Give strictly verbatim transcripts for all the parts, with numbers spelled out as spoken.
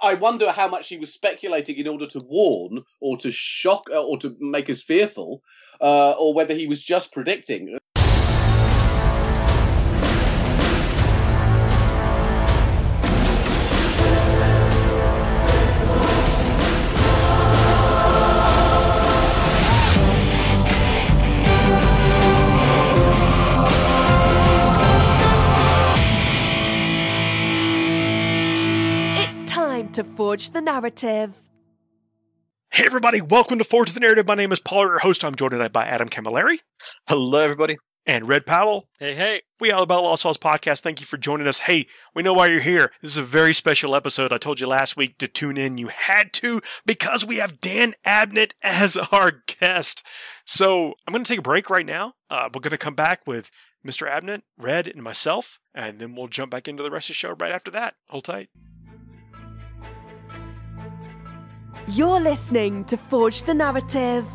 I wonder how much he was speculating in order to warn or to shock or to make us fearful, uh, or whether he was just predicting. To forge the narrative. Hey everybody, welcome to Forge the Narrative. My name is Paul, your host. I'm joined tonight by Adam Camilleri. Hello everybody. And Red Powell. Hey, hey. We are about Lost Souls Podcast. Thank you for joining us. Hey, we know why you're here. This is a very special episode. I told you last week to tune in. You had to, because we have Dan Abnett as our guest. So I'm going to take a break right now. Uh, we're going to come back with Mister Abnett, Red, and myself, and then we'll jump back into the rest of the show right after that. Hold tight. You're listening to Forge the Narrative.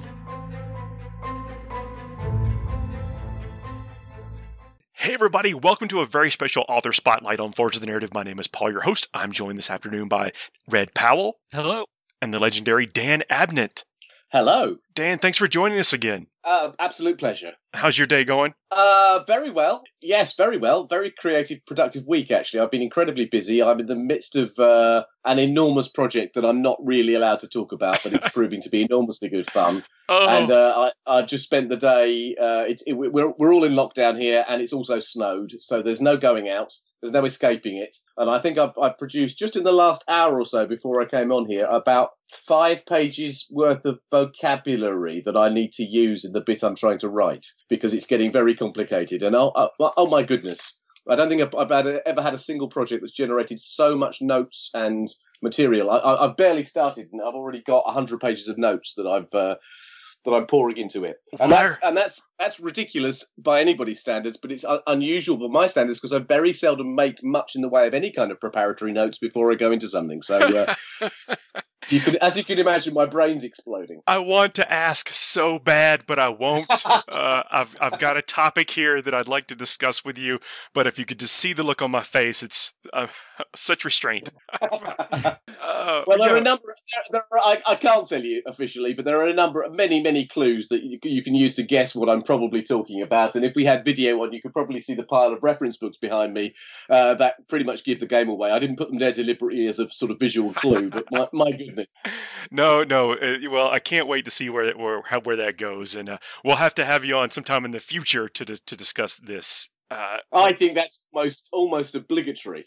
Hey everybody, welcome to a very special author spotlight on Forge the Narrative. My name is Paul, your host. I'm joined this afternoon by Red Powell. Hello. And the legendary Dan Abnett. Hello. Dan, thanks for joining us again. Uh, absolute pleasure. How's your day going? Uh, very well. Yes, very well. Very creative, productive week, actually. I've been incredibly busy. I'm in the midst of uh, an enormous project that I'm not really allowed to talk about, but it's proving to be enormously good fun. Oh. And uh, I, I've just spent the day, uh, it's, it, we're, we're all in lockdown here, and it's also snowed, so there's no going out. There's no escaping it. And I think I've, I've produced, just in the last hour or so before I came on here, about five pages worth of vocabulary that I need to use in the bit I'm trying to write, because it's getting very complicated. And oh, oh, oh my goodness, I don't think I've, I've had a, ever had a single project that's generated so much notes and material. I, I, I've barely started, and I've already got one hundred pages of notes that I've... Uh, that I'm pouring into it. And Where? that's and that's that's ridiculous by anybody's standards, but it's un- unusual by my standards because I very seldom make much in the way of any kind of preparatory notes before I go into something. So uh, you can, as you can imagine, my brain's exploding. I want to ask so bad, but I won't. uh, I've I've got a topic here that I'd like to discuss with you, but if you could just see the look on my face, it's uh, such restraint. uh, well, there yeah. are a number. There, there are, I, I can't tell you officially, but there are a number of many, many clues that you, you can use to guess what I'm probably talking about. And if we had video on, you could probably see the pile of reference books behind me uh, that pretty much give the game away. I didn't put them there deliberately as a sort of visual clue, but my, my goodness. No, no. Uh, well, I can't wait to see where where how, where that goes, and uh, we'll have to have you on sometime in the future to to discuss this. Uh, I think that's most almost obligatory.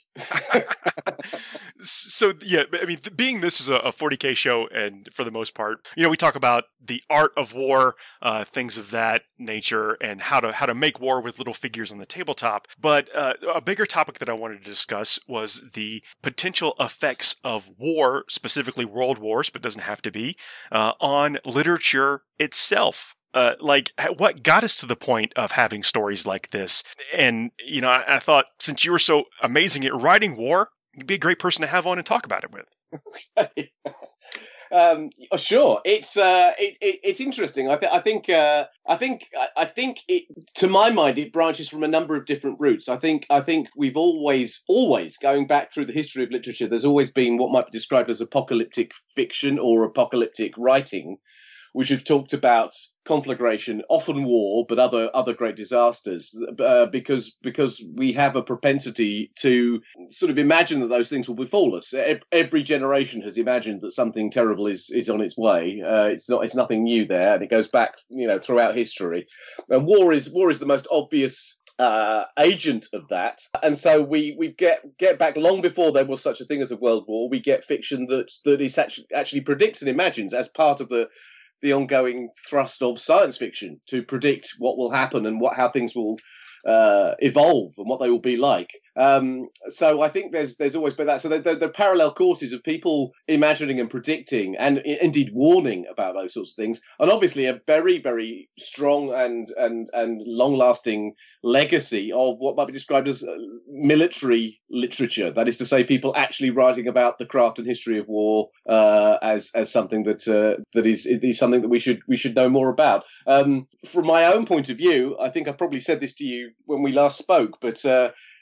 So yeah, I mean, th- being this is a, a forty K show, and for the most part, you know, we talk about the art of war, uh, things of that nature, and how to how to make war with little figures on the tabletop. But uh, a bigger topic that I wanted to discuss was the potential effects of war, specifically world wars, but doesn't have to be, uh, on literature itself. Uh, like, what got us to the point of having stories like this? And, you know, I, I thought, since you were so amazing at writing war, you'd be a great person to have on and talk about it with. um, sure, it's uh, it, it, it's interesting. I, th- I think uh, I think I think it, to my mind, it branches from a number of different routes. I think I think we've always always going back through the history of literature. There's always been what might be described as apocalyptic fiction or apocalyptic writing, which have talked about conflagration, often war, but other other great disasters, uh, because because we have a propensity to sort of imagine that those things will befall us. Every generation has imagined that something terrible is is on its way. Uh, it's not it's nothing new there, and it goes back, you know, throughout history. And war is war is the most obvious Uh, agent of that, and so we we get get back long before there was such a thing as a world war. We get fiction that that is actually actually predicts and imagines as part of the the ongoing thrust of science fiction to predict what will happen and what how things will uh, evolve and what they will be like. Um, so I think there's there's always been that. So the, the parallel courses of people imagining and predicting and I- indeed warning about those sorts of things, and obviously a very very strong and and and long lasting legacy of what might be described as uh, military literature. That is to say, people actually writing about the craft and history of war uh, as as something that uh, that is is something that we should we should know more about. Um, from my own point of view, I think I probably said this to you when we last spoke, but. Uh,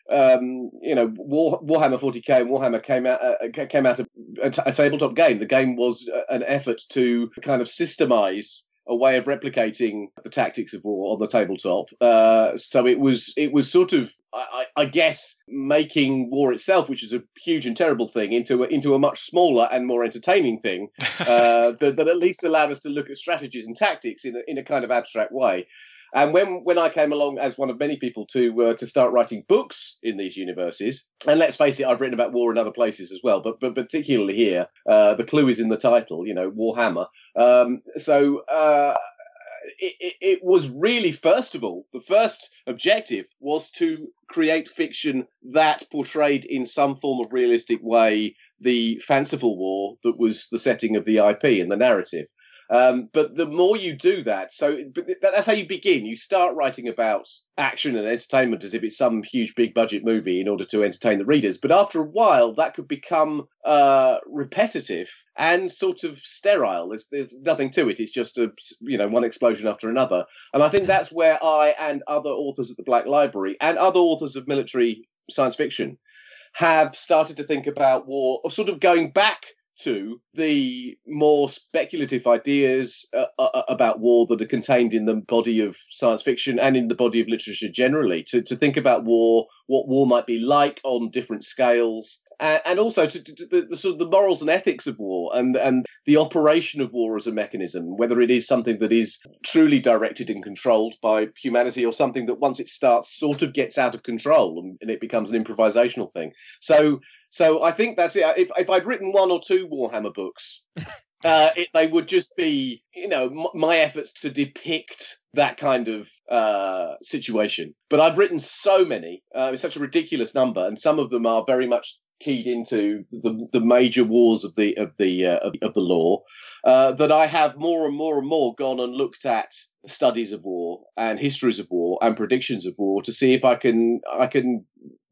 um, you know, War, Warhammer forty K and Warhammer came out uh, came out of a, t- a tabletop game. The game was an effort to kind of systemize a way of replicating the tactics of war on the tabletop. Uh, so it was it was sort of, I, I guess, making war itself, which is a huge and terrible thing, into a, into a much smaller and more entertaining thing uh, that, that at least allowed us to look at strategies and tactics in a, in a kind of abstract way. And when, when I came along as one of many people to uh, to start writing books in these universes, and let's face it, I've written about war in other places as well, but but particularly here, uh, the clue is in the title, you know, Warhammer. Um, so uh, it, it, it was really, first of all, the first objective was to create fiction that portrayed in some form of realistic way the fanciful war that was the setting of the I P and the narrative. Um, but the more you do that, so but that's how you begin. You start writing about action and entertainment as if it's some huge, big budget movie in order to entertain the readers. But after a while, that could become uh, repetitive and sort of sterile. There's, there's nothing to it. It's just a, you know, one explosion after another. And I think that's where I and other authors at the Black Library and other authors of military science fiction have started to think about war, or sort of going back to the more speculative ideas uh, uh, about war that are contained in the body of science fiction and in the body of literature generally, to, to think about war, what war might be like on different scales, and, and also to, to, to the, the sort of the morals and ethics of war and, and the operation of war as a mechanism, whether it is something that is truly directed and controlled by humanity or something that once it starts sort of gets out of control and, and it becomes an improvisational thing. So So I think that's it. If, if I'd written one or two Warhammer books, uh, it, they would just be, you know, m- my efforts to depict that kind of uh, situation. But I've written so many, uh, it's such a ridiculous number, and some of them are very much keyed into the the major wars of the of the uh, of, of the law, uh, that I have more and more and more gone and looked at studies of war and histories of war and predictions of war to see if I can I can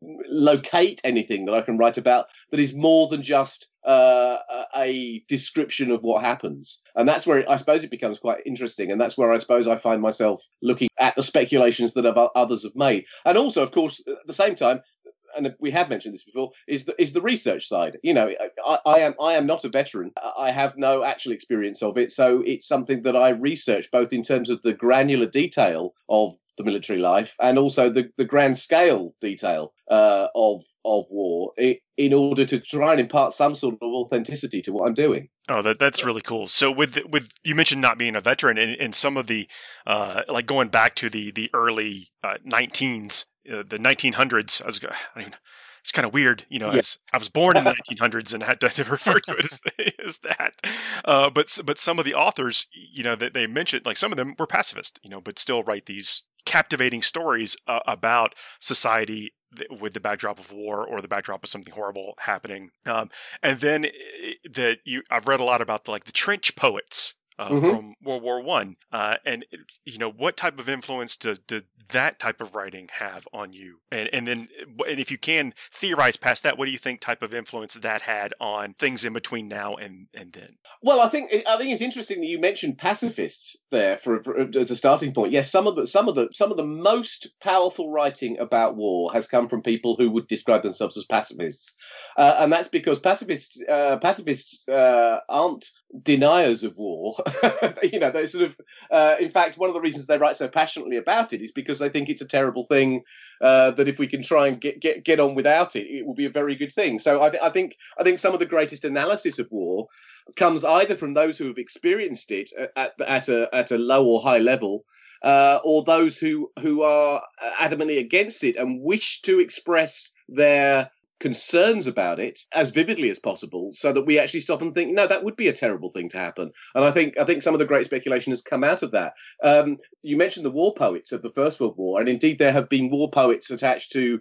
locate anything that I can write about that is more than just uh, a description of what happens. And that's where it, I suppose it becomes quite interesting. And that's where I suppose I find myself looking at the speculations that others have made. And also, of course, at the same time, and we have mentioned this before, is the is the research side. You know, I, I am I am not a veteran. I have no actual experience of it, so it's something that I research both in terms of the granular detail of the military life and also the, the grand scale detail uh, of of war, it, in order to try and impart some sort of authenticity to what I'm doing. Oh, that that's really cool. So with with you mentioned not being a veteran, and, and some of the uh, like going back to the the early uh, nineteens, uh, the nineteen hundreds. I was I don't even, it's kind of weird, you know. Yeah. As I was born in the nineteen hundreds and had to, to refer to it as, as that. Uh, but but some of the authors, you know, that they, they mentioned, like some of them were pacifist, you know, but still write these captivating stories uh, about society with the backdrop of war or the backdrop of something horrible happening. Um, and then that you, I've read a lot about the, like the trench poets uh, mm-hmm. from World War One, uh, and you know, what type of influence does, does that type of writing have on you? And and then, and if you can theorize past that, what do you think type of influence that had on things in between now and, and then? Well, I think I think it's interesting that you mentioned pacifists there for, for as a starting point. Yes, some of the some of the some of the most powerful writing about war has come from people who would describe themselves as pacifists, uh, and that's because pacifists uh, pacifists uh, aren't deniers of war. You know, they sort of. Uh, in fact, one of the reasons they write so passionately about it is because they think it's a terrible thing. Uh, that if we can try and get, get get on without it, it will be a very good thing. So I, th- I think I think some of the greatest analysis of war comes either from those who have experienced it at at a at a low or high level, uh, or those who who are adamantly against it and wish to express their concerns about it as vividly as possible, so that we actually stop and think, no, that would be a terrible thing to happen. And I think I think some of the great speculation has come out of that. Um, you mentioned the war poets of the First World War, and indeed there have been war poets attached to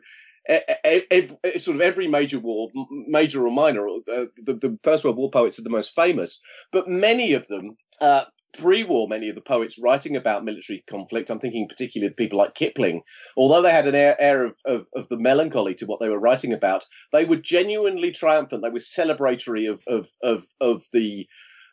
Every, sort of every major war, major or minor. Uh, the, the First World War poets are the most famous, but many of them, uh, pre-war, many of the poets writing about military conflict, I'm thinking particularly of people like Kipling, although they had an air, air of, of, of the melancholy to what they were writing about, they were genuinely triumphant. They were celebratory of of of, of the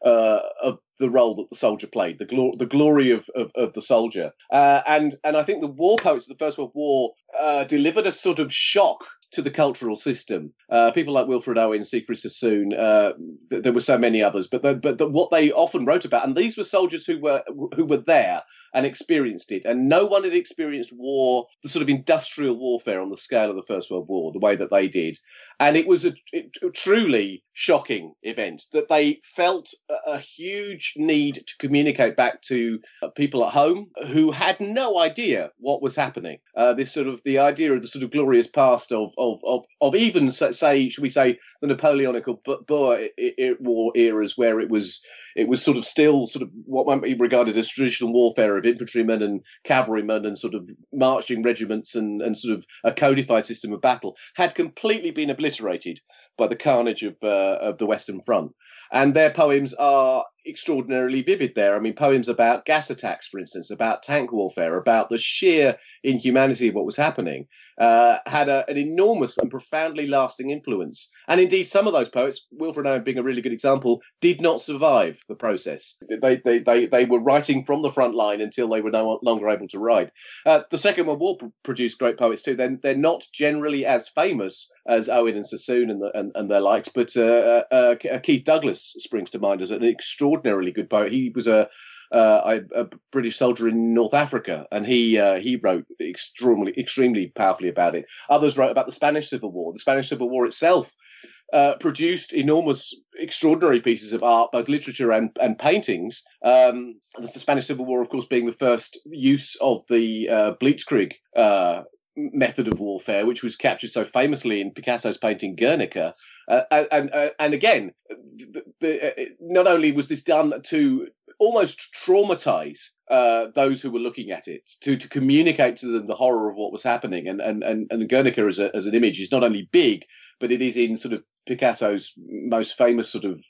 uh, of the role that the soldier played, the, glo- the glory of, of, of the soldier. Uh, and, and I think the war poets of the First World War uh, delivered a sort of shock to the cultural system. Uh, people like Wilfred Owen, Siegfried Sassoon, uh, th- there were so many others, but the, but the, what they often wrote about, and these were soldiers who were who were there and experienced it, and no one had experienced war, the sort of industrial warfare on the scale of the First World War, the way that they did. And it was a, it, a truly shocking event that they felt a, a huge need to communicate back to people at home who had no idea what was happening. Uh, this sort of the idea of the sort of glorious past of of of, of even say, should we say, the Napoleonic or Boer War eras, where it was it was sort of still sort of what might be regarded as traditional warfare of infantrymen and cavalrymen and sort of marching regiments and, and sort of a codified system of battle, had completely been obliterated by the carnage of uh, of the Western Front. And their poems are extraordinarily vivid there. I mean, poems about gas attacks, for instance, about tank warfare, about the sheer inhumanity of what was happening, uh, had a, an enormous and profoundly lasting influence. And indeed, some of those poets, Wilfred Owen being a really good example, did not survive the process. They they they, they were writing from the front line until they were no longer able to write. Uh, the Second World War produced great poets too. They're, they're not generally as famous as Owen and Sassoon and, the, and, and their likes, but uh, uh, Keith Douglas springs to mind as an extraordinarily good poet. He was a Uh, a British soldier in North Africa, and he uh, he wrote extremely extremely powerfully about it. Others wrote about the Spanish Civil War. The Spanish Civil War itself uh, produced enormous, extraordinary pieces of art, both literature and, and paintings. Um, the Spanish Civil War, of course, being the first use of the uh, Blitzkrieg uh, method of warfare, which was captured so famously in Picasso's painting Guernica. Uh, and uh, and again, the, the, uh, not only was this done to almost traumatize uh, those who were looking at it, to to communicate to them the horror of what was happening, and and and, and Guernica as a, as an image is not only big, but it is in sort of Picasso's most famous sort of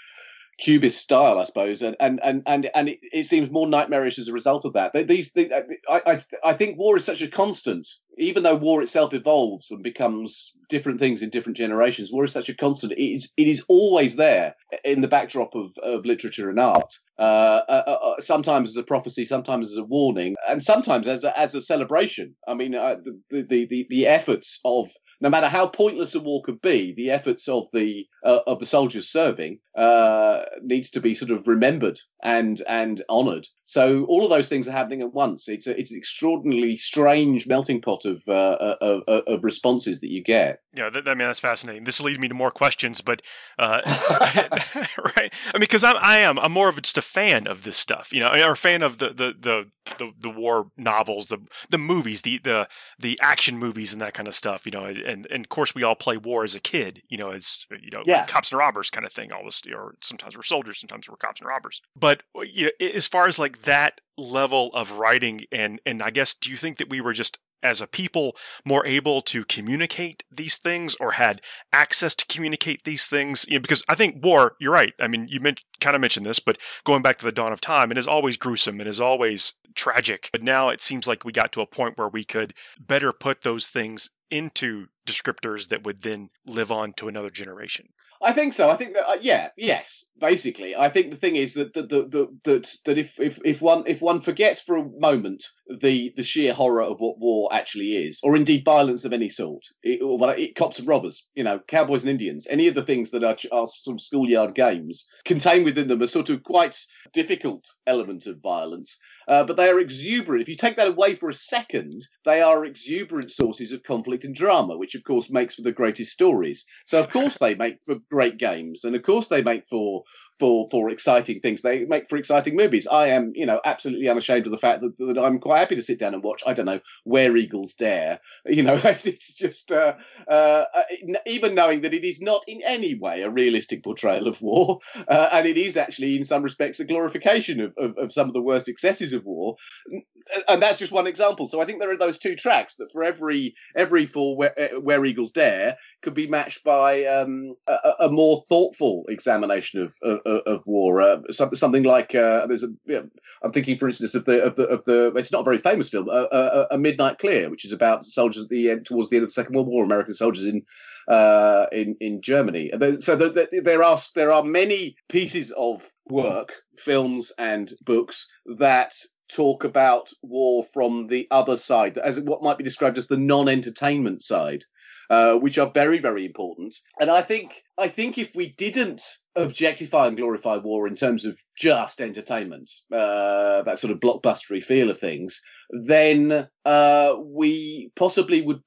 Cubist style, I suppose, and and and and, and it, it seems more nightmarish as a result of that. These, they, I, I, I think war is such a constant, even though war itself evolves and becomes different things in different generations. War is such a constant; it is it is always there in the backdrop of, of literature and art. Uh, uh, uh, sometimes as a prophecy, sometimes as a warning, and sometimes as a, as a celebration. I mean, uh, the, the the the efforts of, no matter how pointless a war could be, the efforts of the uh, of the soldiers serving uh, needs to be sort of remembered and and honoured. So all of those things are happening at once. It's a, it's an extraordinarily strange melting pot of, uh, of of responses that you get. Yeah, that, I mean, that's fascinating. This leads me to more questions, but uh, right? I mean, because I'm I am I'm more of just a fan of this stuff, you know, or a fan of the the the the, the war novels, the the movies, the the the action movies, and that kind of stuff, you know. And and of course, we all play war as a kid, you know, as you know, yeah. cops and robbers kind of thing. All this, or sometimes we're soldiers, sometimes we're cops and robbers. But you know, as far as like that level of writing, and and I guess, do you think that we were just, as a people, more able to communicate these things, or had access to communicate these things? You know, because I think war, you're right. I mean, you meant, kind of mentioned this, but going back to the dawn of time, it is always gruesome and is always tragic. But now it seems like we got to a point where we could better put those things into descriptors that would then live on to another generation. I think so. I think that uh, yeah, yes. Basically, I think the thing is that that that that, that, that if, if if one if one forgets for a moment the the sheer horror of what war actually is, or indeed violence of any sort, it, or it, cops and robbers, you know, cowboys and Indians, any of the things that are, are sort of schoolyard games contain within them a sort of quite difficult element of violence. Uh, but they are exuberant. If you take that away for a second, they are exuberant sources of conflict and drama, which of course makes for the greatest stories. So of course they make for great games, and of course they make for for for exciting things. They make for exciting movies. I am, you know, absolutely unashamed of the fact that, that I'm quite happy to sit down and watch, I don't know, Where Eagles Dare. You know, it's just, uh, uh, even knowing that it is not in any way a realistic portrayal of war, uh, and it is actually in some respects a glorification of, of, of some of the worst excesses of war. And that's just one example. So I think there are those two tracks that for every every for Where, Where Eagles Dare could be matched by um, a, a more thoughtful examination of of, of war. Uh, something like uh, there's a. You know, I'm thinking, for instance, of the of the of the. It's not a very famous film, uh, uh, A Midnight Clear, which is about soldiers at the end, towards the end of the Second World War, American soldiers in uh, in in Germany. So there are there are many pieces of work, films and books that talk about war from the other side, as what might be described as the non-entertainment side, uh, which are very, very important. And I think I think if we didn't objectify and glorify war in terms of just entertainment, uh, that sort of blockbustery feel of things, then uh, we possibly would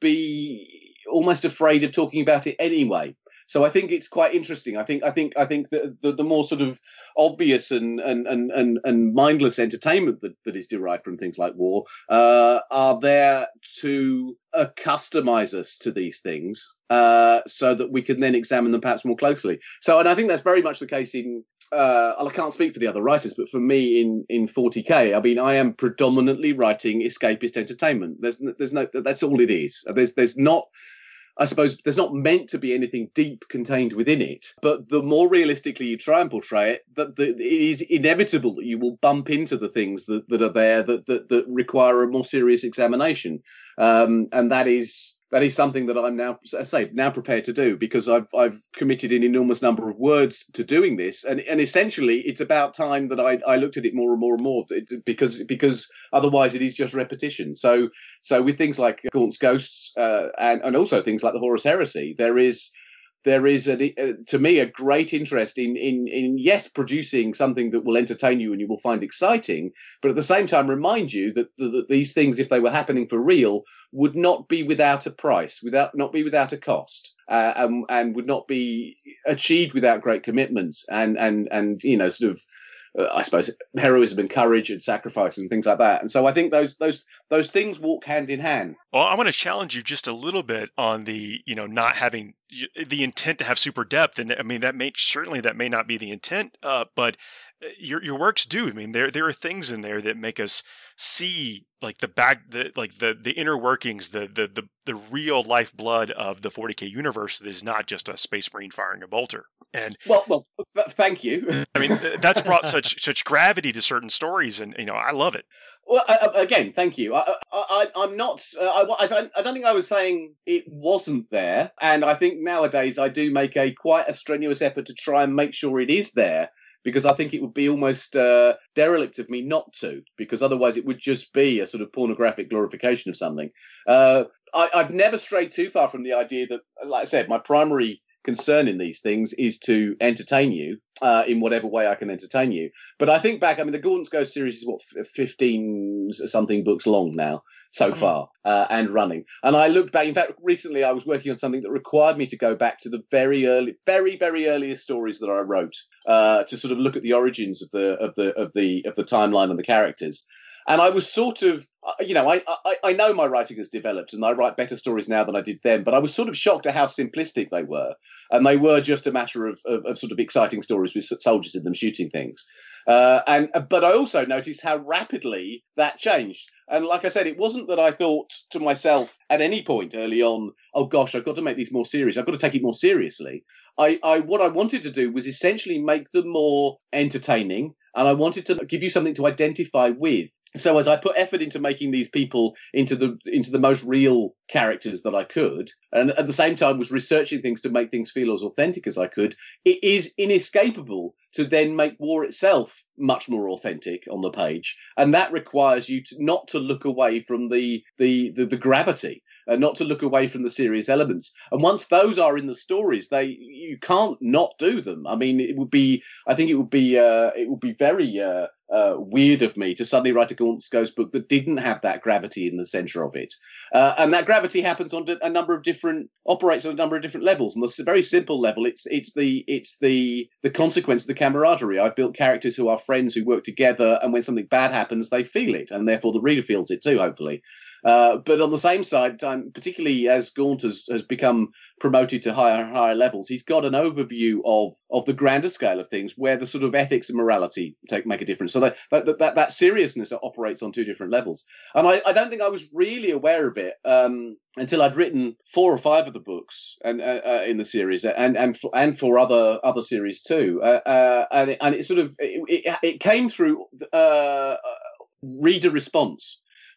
be almost afraid of talking about it anyway. So I think it's quite interesting. I think I think I think that the, the more sort of obvious and and and and, and mindless entertainment that, that is derived from things like war uh, are there to accustomize us to these things, uh, so that we can then examine them perhaps more closely. So, and I think that's very much the case in. Uh, I can't speak for the other writers, but for me in, in forty K, I mean, I am predominantly writing escapist entertainment. There's there's no that's all it is. There's there's not. I suppose there's not meant to be anything deep contained within it, but the more realistically you try and portray it, that it is inevitable that you will bump into the things that, that are there that, that that require a more serious examination, um, and that is that is something that I'm now, as I say, now prepared to do, because I've I've committed an enormous number of words to doing this, and and essentially it's about time that I I looked at it more and more and more, because because otherwise it is just repetition. So so with things like Gaunt's Ghosts uh, and and also things like the Horus Heresy, there is. There is, a, uh, to me, a great interest in, in, in, yes, producing something that will entertain you and you will find exciting, but at the same time remind you that, that, that these things, if they were happening for real, would not be without a price, without not be without a cost, uh, and, and would not be achieved without great commitment and and and you know, sort of. Uh, I suppose heroism and courage and sacrifice and things like that. And so I think those those those things walk hand in hand. Well, I want to challenge you just a little bit on the, you know, not having the intent to have super depth. And I mean, that may certainly that may not be the intent, uh, but your your works do. I mean, there there are things in there that make us see like the back, the like the the inner workings, the the the the real lifeblood of the forty K universe that is not just a space marine firing a bolter. And well, well, th- thank you. I mean, that's brought such such gravity to certain stories, and you know, I love it. Well, uh, again, thank you. I, I, I'm not. Uh, I, I, don't, I don't think I was saying it wasn't there, and I think nowadays I do make a quite a strenuous effort to try and make sure it is there, because I think it would be almost uh, derelict of me not to, because otherwise it would just be a sort of pornographic glorification of something. Uh, I, I've never strayed too far from the idea that, like I said, my primary concern in these things is to entertain you uh, in whatever way I can entertain you. But I think back, I mean, the Gaunt's Ghost series is what, fifteen something books long now so far, uh, and running. And I looked back, in fact, recently I was working on something that required me to go back to the very early, very, very earliest stories that I wrote, uh, to sort of look at the origins of the of the of the of the timeline and the characters. And I was sort of, you know, I, I I know my writing has developed and I write better stories now than I did then, but I was sort of shocked at how simplistic they were. And they were just a matter of, of, of sort of exciting stories with soldiers in them shooting things. Uh, and but I also noticed how rapidly that changed. And like I said, it wasn't that I thought to myself at any point early on, oh gosh, I've got to make these more serious. I've got to take it more seriously. I, I what I wanted to do was essentially make them more entertaining, and I wanted to give you something to identify with. So as I put effort into making these people into the into the most real characters that I could, and at the same time was researching things to make things feel as authentic as I could, it is inescapable to then make war itself much more authentic on the page. And that requires you to not to look away from the the the, the gravity, and not to look away from the serious elements. And once those are in the stories, they you can't not do them. I mean, it would be I think it would be uh, it would be very uh, uh, weird of me to suddenly write a Gaunt's Ghost book that didn't have that gravity in the center of it. Uh, and that gravity happens on a number of different operates on a number of different levels. On a very simple level, it's it's the it's the the consequence of the camaraderie. I've built characters who are friends who work together, and when something bad happens, they feel it, and therefore the reader feels it too, hopefully. Uh, but on the same side, um, particularly as Gaunt has, has become promoted to higher and higher levels, he's got an overview of of the grander scale of things, where the sort of ethics and morality take make a difference. So that that that, that seriousness operates on two different levels. And I, I don't think I was really aware of it um, until I'd written four or five of the books and uh, uh, in the series, and and for, and for other other series too. Uh, uh, and it, and it sort of it, it, it came through uh, reader response.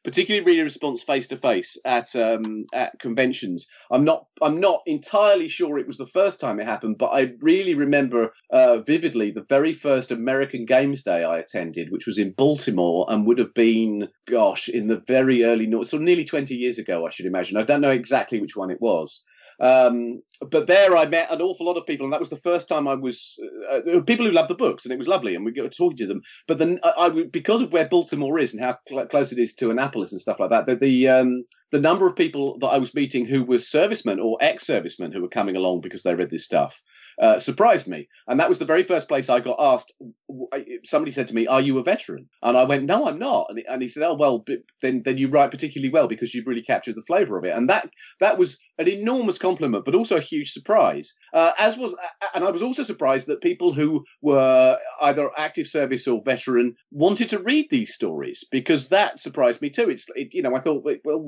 particularly reader response face to face at um, at conventions. I'm not I'm not entirely sure it was the first time it happened, but I really remember uh, vividly the very first American Games Day I attended, which was in Baltimore and would have been, gosh, in the very early, so nearly twenty years ago, I should imagine. I don't know exactly which one it was. Um, but there I met an awful lot of people, and that was the first time I was uh, there were people who loved the books, and it was lovely, and we got talking to them. But then I, I because of where Baltimore is and how cl- close it is to Annapolis and stuff like that, the the, um, the number of people that I was meeting who were servicemen or ex-servicemen who were coming along because they read this stuff uh, surprised me. And that was the very first place I got asked. Somebody said to me, "Are you a veteran?" And I went, "No, I'm not." And he, and he said, "Oh, well, then then you write particularly well because you've really captured the flavour of it." And that that was an enormous compliment, but also a huge surprise. Uh, as was, and I was also surprised that people who were either active service or veteran wanted to read these stories, because that surprised me too. It's, it, you know, I thought, well,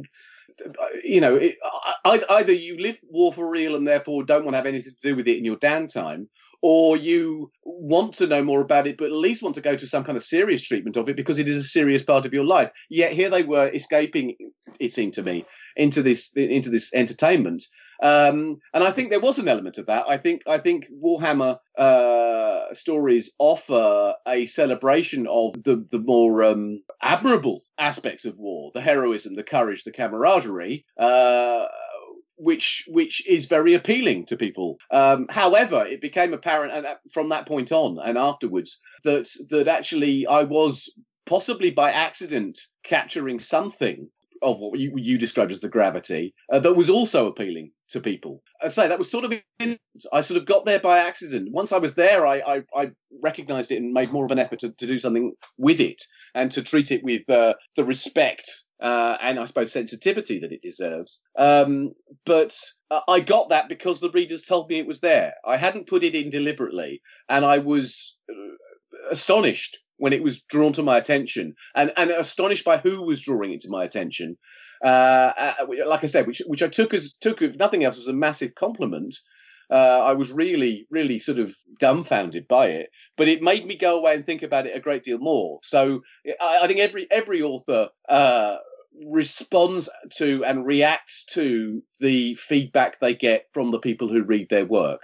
you know, it, either you live war for real and therefore don't want to have anything to do with it in your downtime, or you want to know more about it, but at least want to go to some kind of serious treatment of it because it is a serious part of your life. Yet here they were escaping, it seemed to me, into this into this entertainment. Um, and I think there was an element of that. I think I think Warhammer uh, stories offer a celebration of the the more um, admirable aspects of war, the heroism, the courage, the camaraderie. Uh, which which is very appealing to people. Um, however, it became apparent and from that point on and afterwards that that actually I was possibly by accident capturing something of what you, you described as the gravity uh, that was also appealing to people. I say that was sort of in, I sort of got there by accident. Once I was there, I I, I recognised it and made more of an effort to, to do something with it and to treat it with uh, the respect Uh, and I suppose sensitivity that it deserves. Um, but uh, I got that because the readers told me it was there. I hadn't put it in deliberately, and I was uh, astonished when it was drawn to my attention, and, and astonished by who was drawing it to my attention. Uh, uh, like I said, which which I took as took if nothing else as a massive compliment. Uh, I was really, really sort of dumbfounded by it, but it made me go away and think about it a great deal more. So I, I think every every author uh, responds to and reacts to the feedback they get from the people who read their work.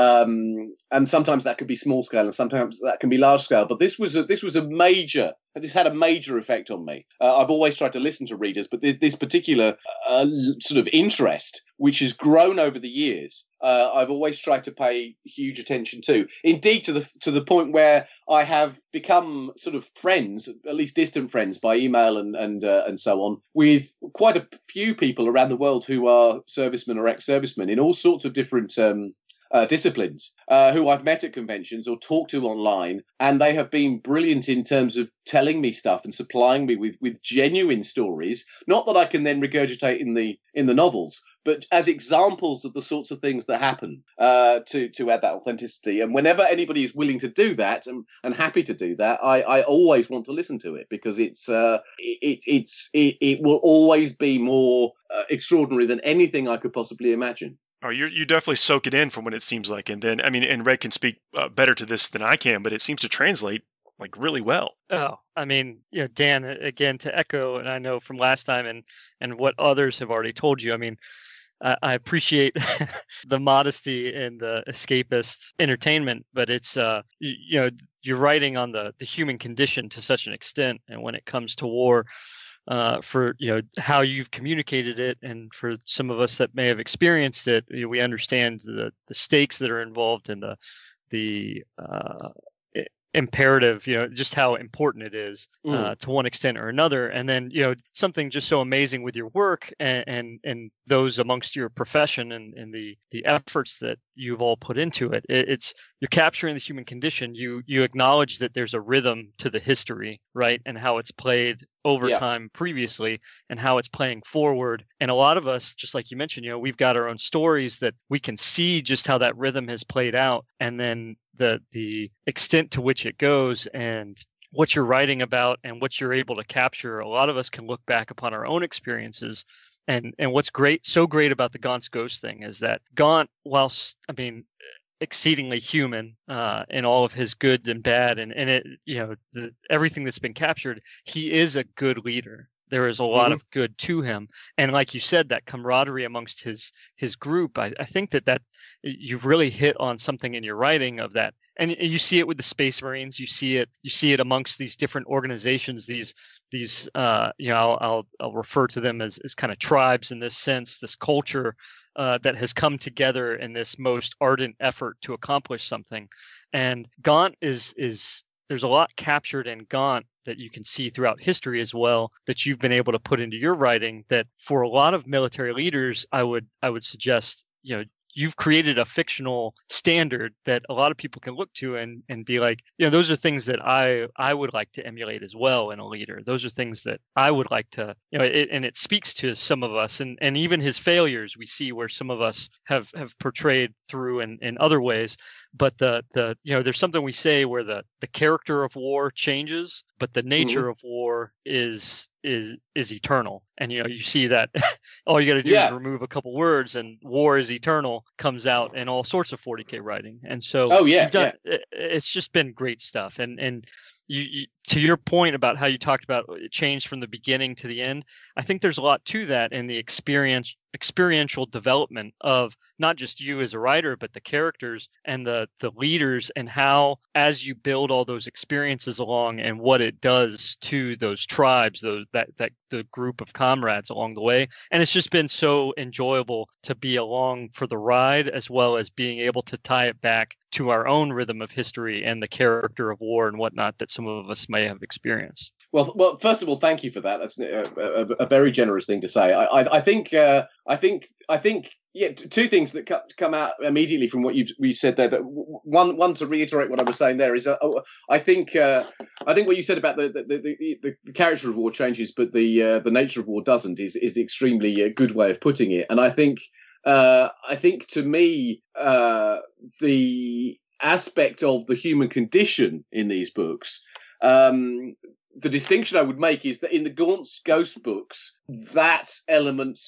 Um, and sometimes that could be small scale, and sometimes that can be large scale. But this was a, this was a major. This had a major effect on me. Uh, I've always tried to listen to readers, but this, this particular uh, sort of interest, which has grown over the years, uh, I've always tried to pay huge attention to. Indeed, to the to the point where I have become sort of friends, at least distant friends, by email and and uh, and so on, with quite a few people around the world who are servicemen or ex-servicemen in all sorts of different Um, Uh, disciplines, uh, who I've met at conventions or talked to online, and they have been brilliant in terms of telling me stuff and supplying me with, with genuine stories, not that I can then regurgitate in the in the novels, but as examples of the sorts of things that happen uh, to to add that authenticity. And whenever anybody is willing to do that and, and happy to do that, I, I always want to listen to it, because it's uh, it, it's it, it will always be more uh, extraordinary than anything I could possibly imagine. Oh, you you definitely soak it in from what it seems like, and then I mean, and Red can speak uh, better to this than I can, but it seems to translate like really well. Oh, I mean, you know, Dan, again, to echo, and I know from last time, and and what others have already told you. I mean, I, I appreciate the modesty and the escapist entertainment, but it's uh, you, you know, you're writing on the the human condition to such an extent, and when it comes to war. Uh, for you know how you've communicated it, and for some of us that may have experienced it, you know, we understand the the stakes that are involved and the the uh, imperative, you know, just how important it is uh, mm. to one extent or another. And then, you know, something just so amazing with your work and and, and those amongst your profession and, and the the efforts that you've all put into it. it. It's you're capturing the human condition. You you acknowledge that there's a rhythm to the history, right, and how it's played over yeah. time previously and how it's playing forward. And a lot of us, just like you mentioned, you know, we've got our own stories that we can see just how that rhythm has played out, and then the the extent to which it goes and what you're writing about and what you're able to capture. A lot of us can look back upon our own experiences. And and what's great, so great about the Gaunt's Ghost thing is that Gaunt, whilst, I mean, exceedingly human uh, in all of his good and bad, and, and it, you know, the, everything that's been captured, he is a good leader. there is a lot Mhm. of good to him. And like you said, that camaraderie amongst his his group, I, I think that that you've really hit on something in your writing of that. And you see it with the Space Marines. You see it. You see it amongst these different organizations. These these uh, you know, I'll, I'll I'll refer to them as as kind of tribes in this sense. This culture uh, that has come together in this most ardent effort to accomplish something. And Gaunt is is there's a lot captured in Gaunt that you can see throughout history as well, that you've been able to put into your writing, that for a lot of military leaders, I would I would suggest, you know, you've created a fictional standard that a lot of people can look to and and be like, you know, those are things that I I would like to emulate as well in a leader. Those are things that I would like to, you know, it, and it speaks to some of us, and and even his failures we see where some of us have have portrayed through in, in other ways. But the the you know, there's something we say where the the character of war changes, but the nature Mhm. of war is is is eternal. And you know, you see that all you got to do Yeah. is remove a couple words and war is eternal comes out in all sorts of forty K writing. And so Oh, yeah, you've done it, it's just been great stuff. And and you, you to your point about how you talked about it changed from the beginning to the end, I think there's a lot to that in the experience experiential development of not just you as a writer, but the characters and the the leaders, and how as you build all those experiences along and what it does to those tribes, those that that the group of comrades along the way. And it's just been so enjoyable to be along for the ride, as well as being able to tie it back to our own rhythm of history and the character of war and whatnot that some of us may have experienced. Well, well. First of all, thank you for that. That's a, a, a very generous thing to say. I, I, I think, uh, I think, I think. Yeah, t- two things that co- come out immediately from what you've we've said there. That w- one, one to reiterate what I was saying there is, uh, oh, I think, uh, I think what you said about the the, the, the, the character of war changes, but the uh, the nature of war doesn't, is is the extremely uh, good way of putting it. And I think, uh, I think to me, uh, the aspect of the human condition in these books. Um, The distinction I would make is that in the Gaunt's Ghost books, that element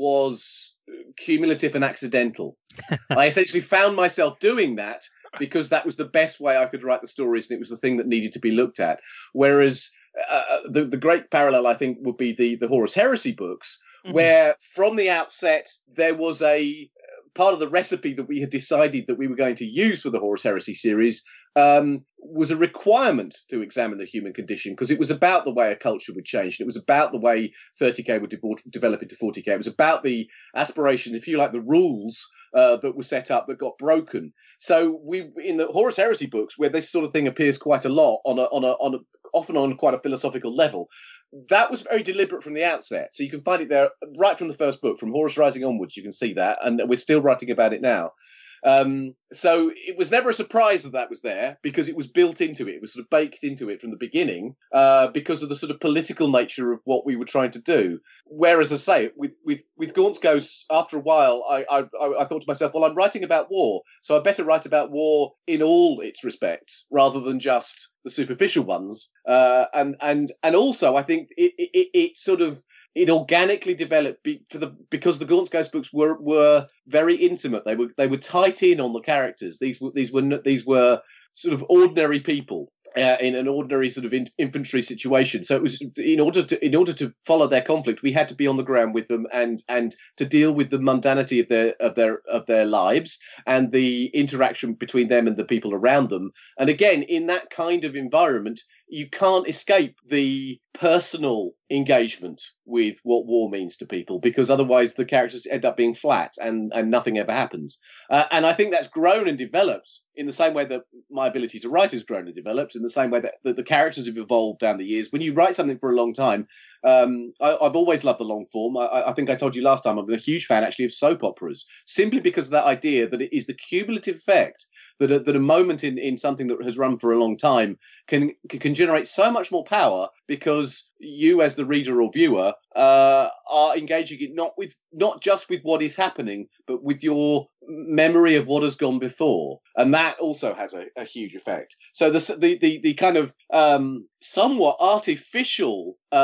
was cumulative and accidental. I essentially found myself doing that because that was the best way I could write the stories, and it was the thing that needed to be looked at. Whereas uh, the the great parallel, I think, would be the the Horus Heresy books, mm-hmm. where from the outset there was a part of the recipe that we had decided that we were going to use for the Horus Heresy series. Um, was a requirement to examine the human condition, because it was about the way a culture would change. And it was about the way thirty K would de- develop into forty K. It was about the aspiration, if you like, the rules uh, that were set up that got broken. So we, in the Horus Heresy books, where this sort of thing appears quite a lot on a, on a, on a, often on quite a philosophical level, that was very deliberate from the outset. So you can find it there right from the first book, from Horus Rising onwards. You can see that, and we're still writing about it now. Um, so it was never a surprise that that was there, because it was built into it. It was sort of baked into it from the beginning, uh, because of the sort of political nature of what we were trying to do. Whereas, as I say, with with with Gaunt's Ghosts, after a while, I, I I thought to myself, well, I'm writing about war, so I better write about war in all its respects rather than just the superficial ones. Uh, and and and also, I think it it, it sort of. It organically developed be, for the because the Gaunt's Ghost books were were very intimate. They were they were tight in on the characters. These were these were these were sort of ordinary people uh, in an ordinary sort of in, infantry situation. So it was in order to in order to follow their conflict, we had to be on the ground with them and and to deal with the mundanity of their of their of their lives and the interaction between them and the people around them. And again, in that kind of environment, you can't escape the personal engagement with what war means to people, because otherwise the characters end up being flat and, and nothing ever happens. Uh, and I think that's grown and developed in the same way that my ability to write has grown and developed, in the same way that, that the characters have evolved down the years. When you write something for a long time, um, I, I've always loved the long form. I, I think I told you last time, I'm a huge fan actually of soap operas, simply because of that idea that it is the cumulative effect that a, that a moment in, in something that has run for a long time can can generate so much more power, because you as the reader or viewer uh, are engaging it not with not just with what is happening, but with your memory of what has gone before, and that also has a, a huge effect. So the the the, the kind of um, somewhat artificial uh,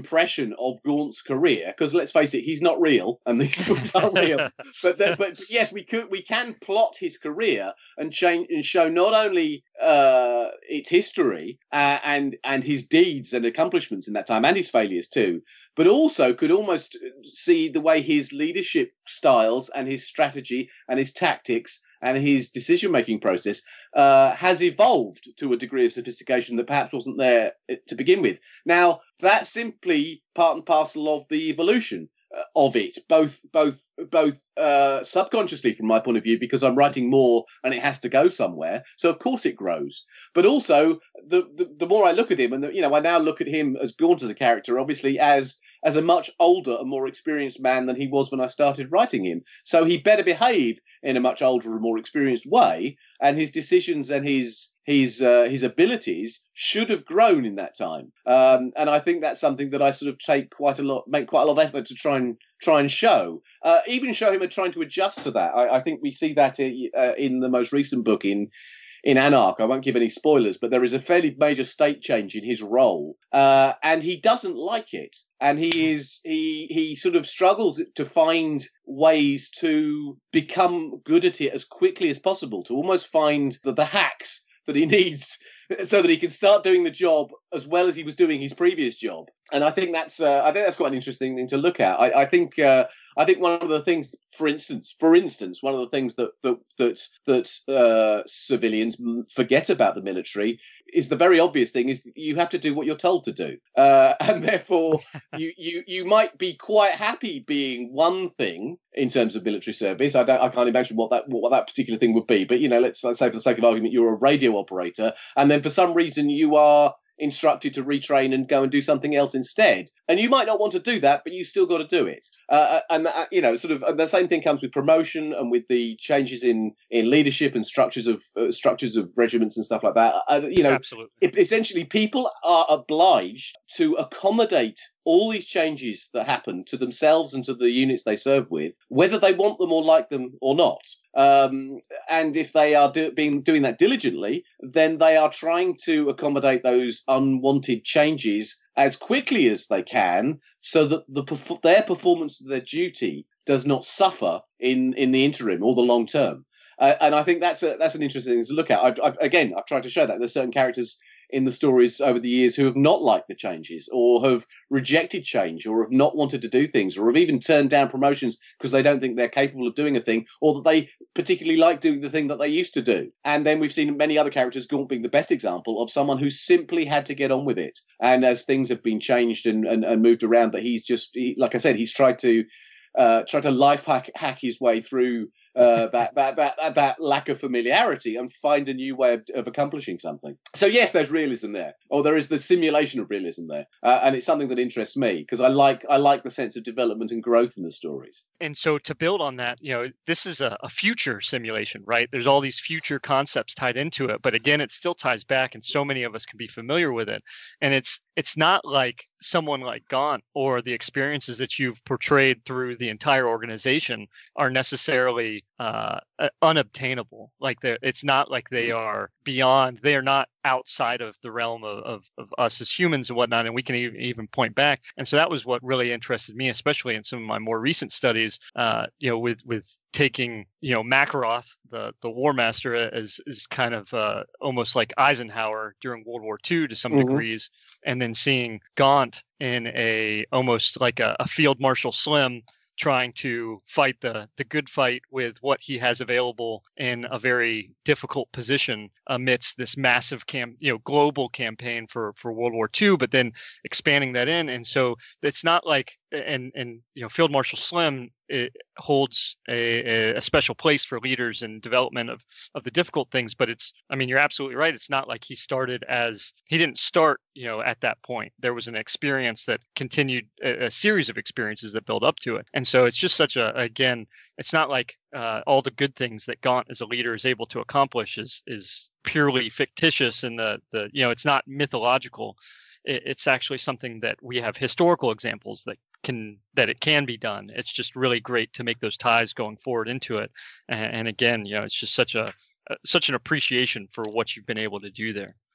impression of Gaunt's career, because let's face it, he's not real, and these books aren't real. But, the, but but yes, we could we can plot his career and change and show not only uh, its history uh, and and his deeds and accomplishments in that time, and his failures too, but also could almost see the way his leadership styles and his strategy and his tactics and his decision-making process uh, has evolved to a degree of sophistication that perhaps wasn't there to begin with. Now, that's simply part and parcel of the evolution uh, of it, both both both uh, subconsciously from my point of view, because I'm writing more and it has to go somewhere. So of course it grows. But also, the the, the more I look at him, and the, you know, I now look at him as Gaunt as a character, obviously as as a much older and more experienced man than he was when I started writing him. So he better behave in a much older and more experienced way, and his decisions and his his uh, his abilities should have grown in that time. Um, and I think that's something that I sort of take quite a lot, make quite a lot of effort to try and try and show, uh, even show him and trying to adjust to that. I, I think we see that uh, in the most recent book in. In Anarch. I won't give any spoilers, but there is a fairly major state change in his role, uh, and he doesn't like it. And he is he he sort of struggles to find ways to become good at it as quickly as possible, to almost find the, the hacks that he needs so that he can start doing the job as well as he was doing his previous job. And I think that's uh, I think that's quite an interesting thing to look at. I, I think. Uh, I think one of the things, for instance, for instance, one of the things that that that that uh, civilians forget about the military is the very obvious thing: is you have to do what you're told to do, uh, and therefore you, you you might be quite happy being one thing in terms of military service. I don't, I can't imagine what that what that particular thing would be, but you know, let's, let's say for the sake of argument, you're a radio operator, and then for some reason you are instructed to retrain and go and do something else instead. And you might not want to do that, but you still got to do it. Uh, and, uh, you know, sort of and the same thing comes with promotion and with the changes in, in leadership and structures of uh, structures of regiments and stuff like that. Uh, you know, Absolutely. It, essentially, people are obliged to accommodate all these changes that happen to themselves and to the units they serve with, whether they want them or like them or not. Um, and if they are do, being doing that diligently, then they are trying to accommodate those unwanted changes as quickly as they can, so that the their performance of their duty does not suffer in, in the interim or the long term. Uh, and I think that's a, that's an interesting thing to look at. I've, I've, again, I've tried to show that there's certain characters in the stories over the years who have not liked the changes, or have rejected change, or have not wanted to do things, or have even turned down promotions because they don't think they're capable of doing a thing, or that they particularly like doing the thing that they used to do. And then we've seen many other characters, Gaunt being the best example, of someone who simply had to get on with it. And as things have been changed and, and, and moved around, that he's just, he, like I said, he's tried to uh, try to life hack, hack his way through uh, that, that that that lack of familiarity and find a new way of, of accomplishing something. So yes, there's realism there, or there is the simulation of realism there, uh, and it's something that interests me because I like I like the sense of development and growth in the stories. And so to build on that, you know, this is a, a future simulation, right? There's all these future concepts tied into it, but again, it still ties back, and so many of us can be familiar with it. And it's it's not like someone like Gaunt or the experiences that you've portrayed through the entire organization are necessarily uh, unobtainable. Like it's not like they are beyond, they are not outside of the realm of, of, of us as humans and whatnot. And we can even, even point back. And so that was what really interested me, especially in some of my more recent studies, uh, you know, with, with taking, you know, Makaroth, the, the War Master, as is kind of uh, almost like Eisenhower during World War Two to some mm-hmm. degrees, and then seeing Gaunt in a almost like a, a Field Marshal Slim trying to fight the the good fight with what he has available in a very difficult position amidst this massive cam you know global campaign for for World War Two, but then expanding that in. And so it's not like and and you know Field Marshal Slim, it holds a, a special place for leaders and development of of the difficult things, but it's I mean you're absolutely right, it's not like he started as he didn't start you know at that point. There was an experience that continued, a, a series of experiences that build up to it. And so it's just such a, again, it's not like uh, all the good things that Gaunt as a leader is able to accomplish is is purely fictitious, and the the you know it's not mythological. It, it's actually something that we have historical examples that can that it can be done. It's just really great to make those ties going forward into it. And, and again, you know, it's just such a uh, such an appreciation for what you've been able to do there.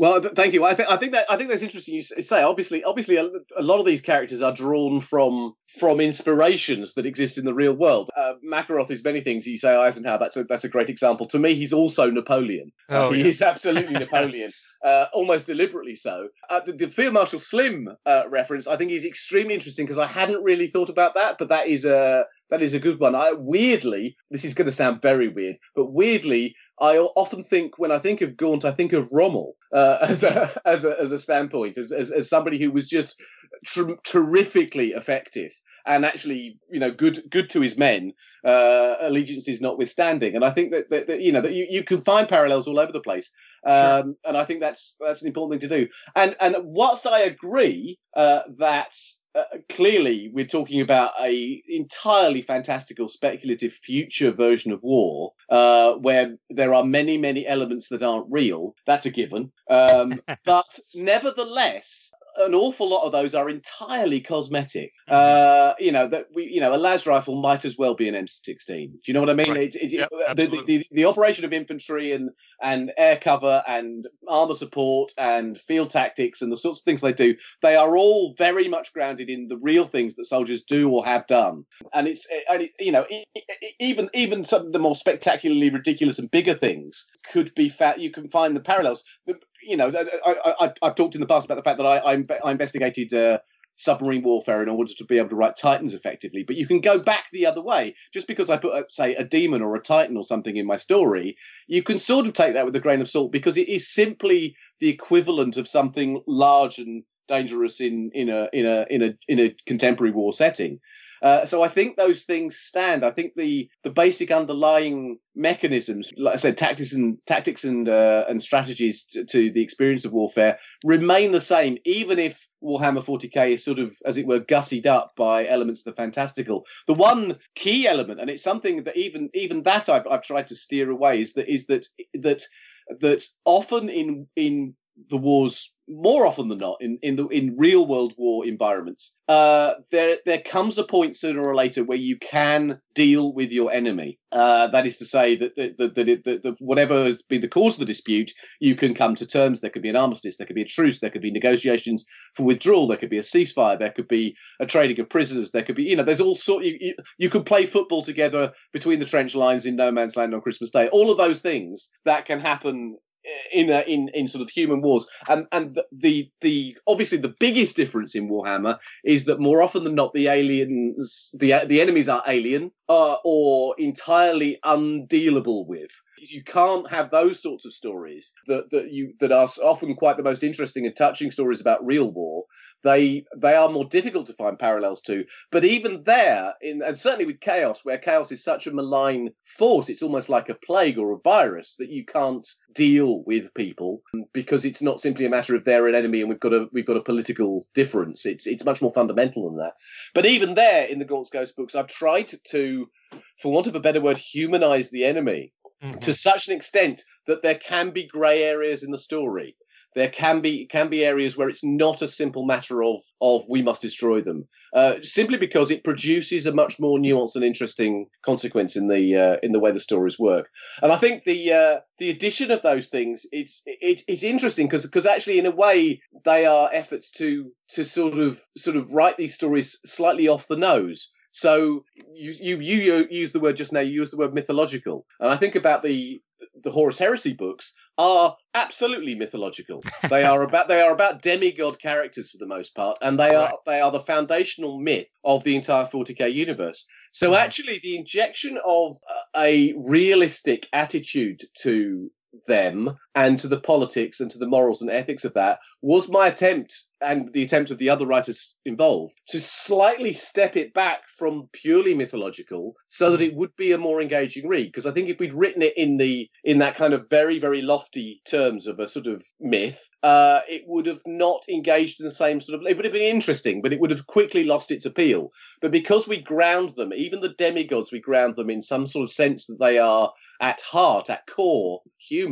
Well, th- thank you. I think I think that I think that's interesting. You say obviously, obviously, a, a lot of these characters are drawn from from inspirations that exist in the real world. Uh, Makarov is many things. You say Eisenhower. That's a that's a great example. To me, he's also Napoleon. Oh, uh, he yeah. is absolutely Napoleon. Uh, almost deliberately so. Uh, the, the Field Marshal Slim uh, reference, I think, is extremely interesting because I hadn't really thought about that, but that is a that is a good one. I weirdly, this is going to sound very weird, but weirdly, I often think when I think of Gaunt, I think of Rommel uh, as a as a as a standpoint, as as, as somebody who was just ter- terrifically effective and actually, you know, good good to his men, uh, allegiances notwithstanding. And I think that, that, that you know that you, you can find parallels all over the place. Um, sure. And I think that's that's an important thing to do. And and whilst I agree uh, that uh, clearly we're talking about a entirely fantastical, speculative future version of war, uh, where there are many many elements that aren't real. That's a given. Um, but nevertheless, an awful lot of those are entirely cosmetic. Uh, you know that we, you know, a las rifle might as well be an M sixteen. Do you know what I mean? Right. It's, it's, yep, the, the, the the operation of infantry and and air cover and armor support and field tactics and the sorts of things they do. They are all very much grounded in the real things that soldiers do or have done. And it's and it, you know even even some of the more spectacularly ridiculous and bigger things could be fat. You can find the parallels. You know, I, I, I've talked in the past about the fact that I, I, I investigated uh, submarine warfare in order to be able to write Titans effectively. But you can go back the other way. Just because I put, uh, say, a demon or a Titan or something in my story, you can sort of take that with a grain of salt because it is simply the equivalent of something large and dangerous in in a in a in a in a contemporary war setting. Uh, so I think those things stand. I think the the basic underlying mechanisms, like I said, tactics and tactics and uh, and strategies to, to the experience of warfare remain the same, even if Warhammer forty K is sort of, as it were, gussied up by elements of the fantastical. The one key element, and it's something that even even that I've, I've tried to steer away, is that is that that that often in in the wars, more often than not, in, in the in real world war environments, uh, there there comes a point sooner or later where you can deal with your enemy. Uh, that is to say that that that, that, it, that, that whatever has been the cause of the dispute, you can come to terms. There could be an armistice, there could be a truce, there could be negotiations for withdrawal, there could be a ceasefire, there could be a trading of prisoners, there could be, you know, there's all sort. You, you, you could play football together between the trench lines in no man's land on Christmas Day. All of those things that can happen in a, in in sort of human wars, and and the the obviously the biggest difference in Warhammer is that more often than not the aliens the the enemies are alien uh, or entirely undealable with. You can't have those sorts of stories that that you that are often quite the most interesting and touching stories about real war. They they are more difficult to find parallels to. But even there, in, and certainly with Chaos, where Chaos is such a malign force, it's almost like a plague or a virus that you can't deal with people because it's not simply a matter of they're an enemy and we've got a we've got a political difference. It's it's much more fundamental than that. But even there, in the Gaunt's Ghost books, I've tried to, for want of a better word, humanize the enemy mm-hmm. to such an extent that there can be grey areas in the story. There can be can be areas where it's not a simple matter of of we must destroy them, uh, simply because it produces a much more nuanced and interesting consequence in the uh, in the way the stories work. And I think the uh, the addition of those things it's it's it's interesting because because actually in a way they are efforts to to sort of sort of write these stories slightly off the nose. So you you you use the word just now. You use the word mythological, and I think about the. The Horus Heresy books are absolutely mythological. They are about they are about demigod characters for the most part, and they are right. they are the foundational myth of the entire forty K universe. So actually, the injection of a realistic attitude to them and to the politics and to the morals and ethics of that was my attempt, and the attempt of the other writers involved, to slightly step it back from purely mythological so that it would be a more engaging read. Because I think if we'd written it in the in that kind of very, very lofty terms of a sort of myth, uh, it would have not engaged in the same sort of... It would have been interesting, but it would have quickly lost its appeal. But because we ground them, even the demigods, we ground them in some sort of sense that they are at heart, at core, human,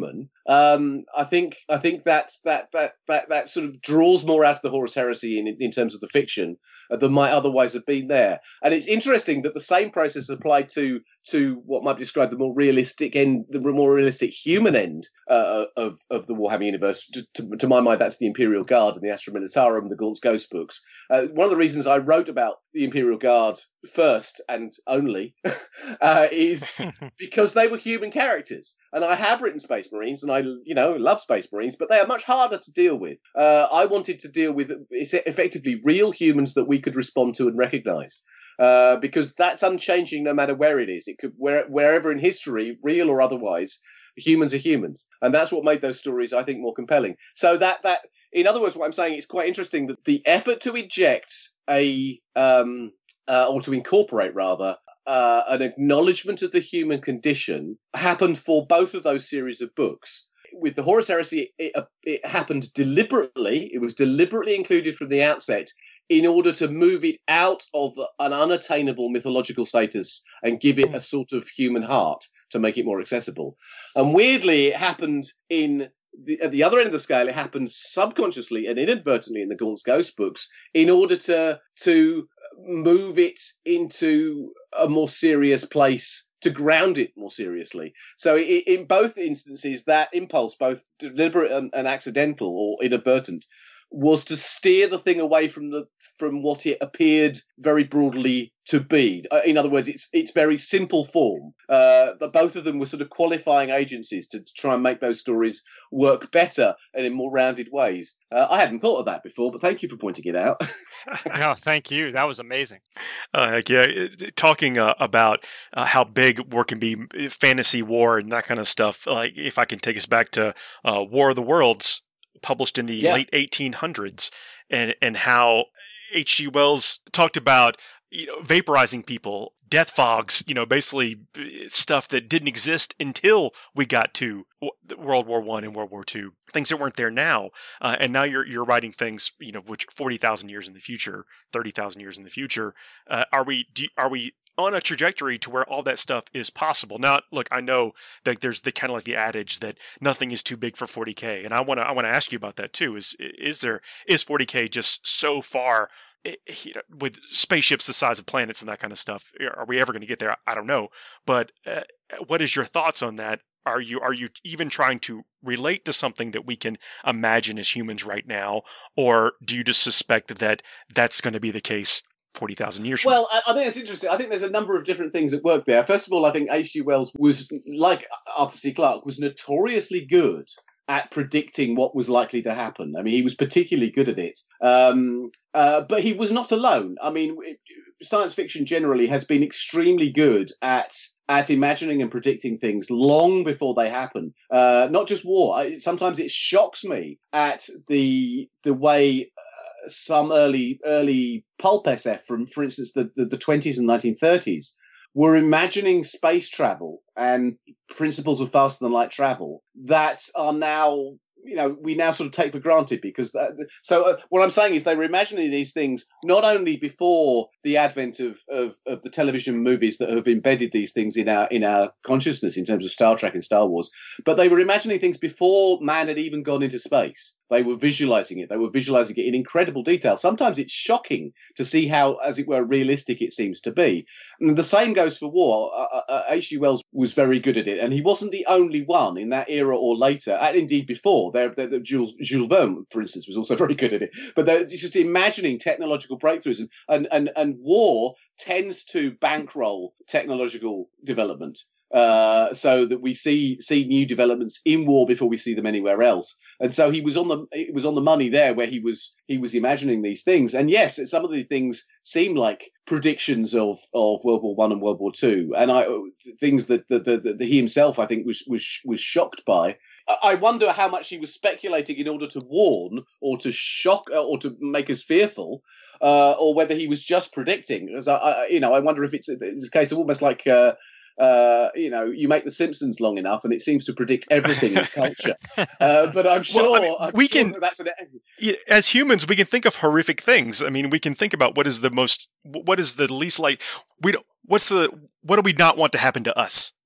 Um, I think I think that's that that that that sort of draws more out of the Horus Heresy in in terms of the fiction uh, than might otherwise have been there. And it's interesting that the same process applied to to what might be described the more realistic end, the more realistic human end uh, of of the Warhammer universe. To, to, to my mind, that's the Imperial Guard and the Astra Militarum, the Gaunt's Ghost books. Uh, one of the reasons I wrote about the Imperial Guard first and only uh, is because they were human characters, and I have written Space Marines, and I you know love Space Marines, but they are much harder to deal with. Uh, I wanted to deal with effectively real humans that we could respond to and recognise. Uh, because that's unchanging no matter where it is. It could where, wherever in history, real or otherwise, humans are humans, and that's what made those stories, I think, more compelling. So that that, in other words, what I'm saying is quite interesting that the effort to inject a um, uh, or to incorporate rather uh, an acknowledgement of the human condition happened for both of those series of books. With the Horus Heresy, it, it, it happened deliberately. It was deliberately included from the outset, in order to move it out of an unattainable mythological status and give it a sort of human heart to make it more accessible. And weirdly, it happened in the, at the other end of the scale, it happened subconsciously and inadvertently in the Gaunt's Ghost books in order to to move it into a more serious place, to ground it more seriously. So it, in both instances, that impulse, both deliberate and, and accidental or inadvertent, was to steer the thing away from the from what it appeared very broadly to be. In other words, it's it's very simple form. Uh, but both of them were sort of qualifying agencies to, to try and make those stories work better and in more rounded ways. Uh, I hadn't thought of that before, but thank you for pointing it out. No, thank you. That was amazing. Uh, yeah, talking uh, about uh, how big war can be, fantasy war and that kind of stuff. Like, if I can take us back to uh, War of the Worlds, published in the yeah. late eighteen hundreds, and and how H G Wells talked about, you know, vaporizing people, death fogs, you know, basically stuff that didn't exist until we got to World War One and World War Two, things that weren't there now. Uh, and now you're you're writing things, you know, which forty thousand years in the future, thirty thousand years in the future. Uh, are we do, are we on a trajectory to where all that stuff is possible? Now, look, I know that there's the kind of like the adage that nothing is too big for forty K, and I want to I want to ask you about that too. Is is there is forty K just so far, you know, with spaceships the size of planets and that kind of stuff? Are we ever going to get there? I don't know. But uh, what is your thoughts on that? Are you are you even trying to relate to something that we can imagine as humans right now, or do you just suspect that that's going to be the case forty thousand years from Well, I, I think it's interesting. I think there's a number of different things at work there. First of all, I think H G Wells was, like Arthur C. Clarke, was notoriously good at predicting what was likely to happen. I mean, he was particularly good at it. Um, uh, but he was not alone. I mean, it, science fiction generally has been extremely good at at imagining and predicting things long before they happen. Uh, not just war. I, sometimes it shocks me at the the way some early early pulp S F from, for instance, the, the, the twenties and nineteen thirties were imagining space travel and principles of faster than light travel that are now, you know, we now sort of take for granted because that, so uh, what I'm saying is they were imagining these things not only before the advent of, of of the television movies that have embedded these things in our in our consciousness in terms of Star Trek and Star Wars, but they were imagining things before man had even gone into space. They were visualizing it. They were visualizing it in incredible detail. Sometimes it's shocking to see how, as it were, realistic it seems to be. And the same goes for war. H G Uh, Wells was very good at it, and he wasn't the only one in that era or later, and indeed before. There, there, there, Jules, Jules Verne, for instance, was also very good at it. But it's just imagining technological breakthroughs, and, and, and, and war tends to bankroll technological development. Uh, so that we see see new developments in war before we see them anywhere else, and so he was on the it was on the money there, where he was he was imagining these things. And yes, some of the things seem like predictions of, of World War One and World War Two, and I things that that, that, that he himself I think was was was shocked by. I wonder how much he was speculating in order to warn or to shock or to make us fearful, uh, or whether he was just predicting. As I, I, you know, I wonder if it's, it's a case of almost like. Uh, Uh, you know, you make The Simpsons long enough, and it seems to predict everything in culture. Uh, but I'm sure, well, I mean, I'm we sure can. That that's an, as humans, we can think of horrific things. I mean, we can think about what is the most, what is the least like. We don't. What's the what do we not want to happen to us?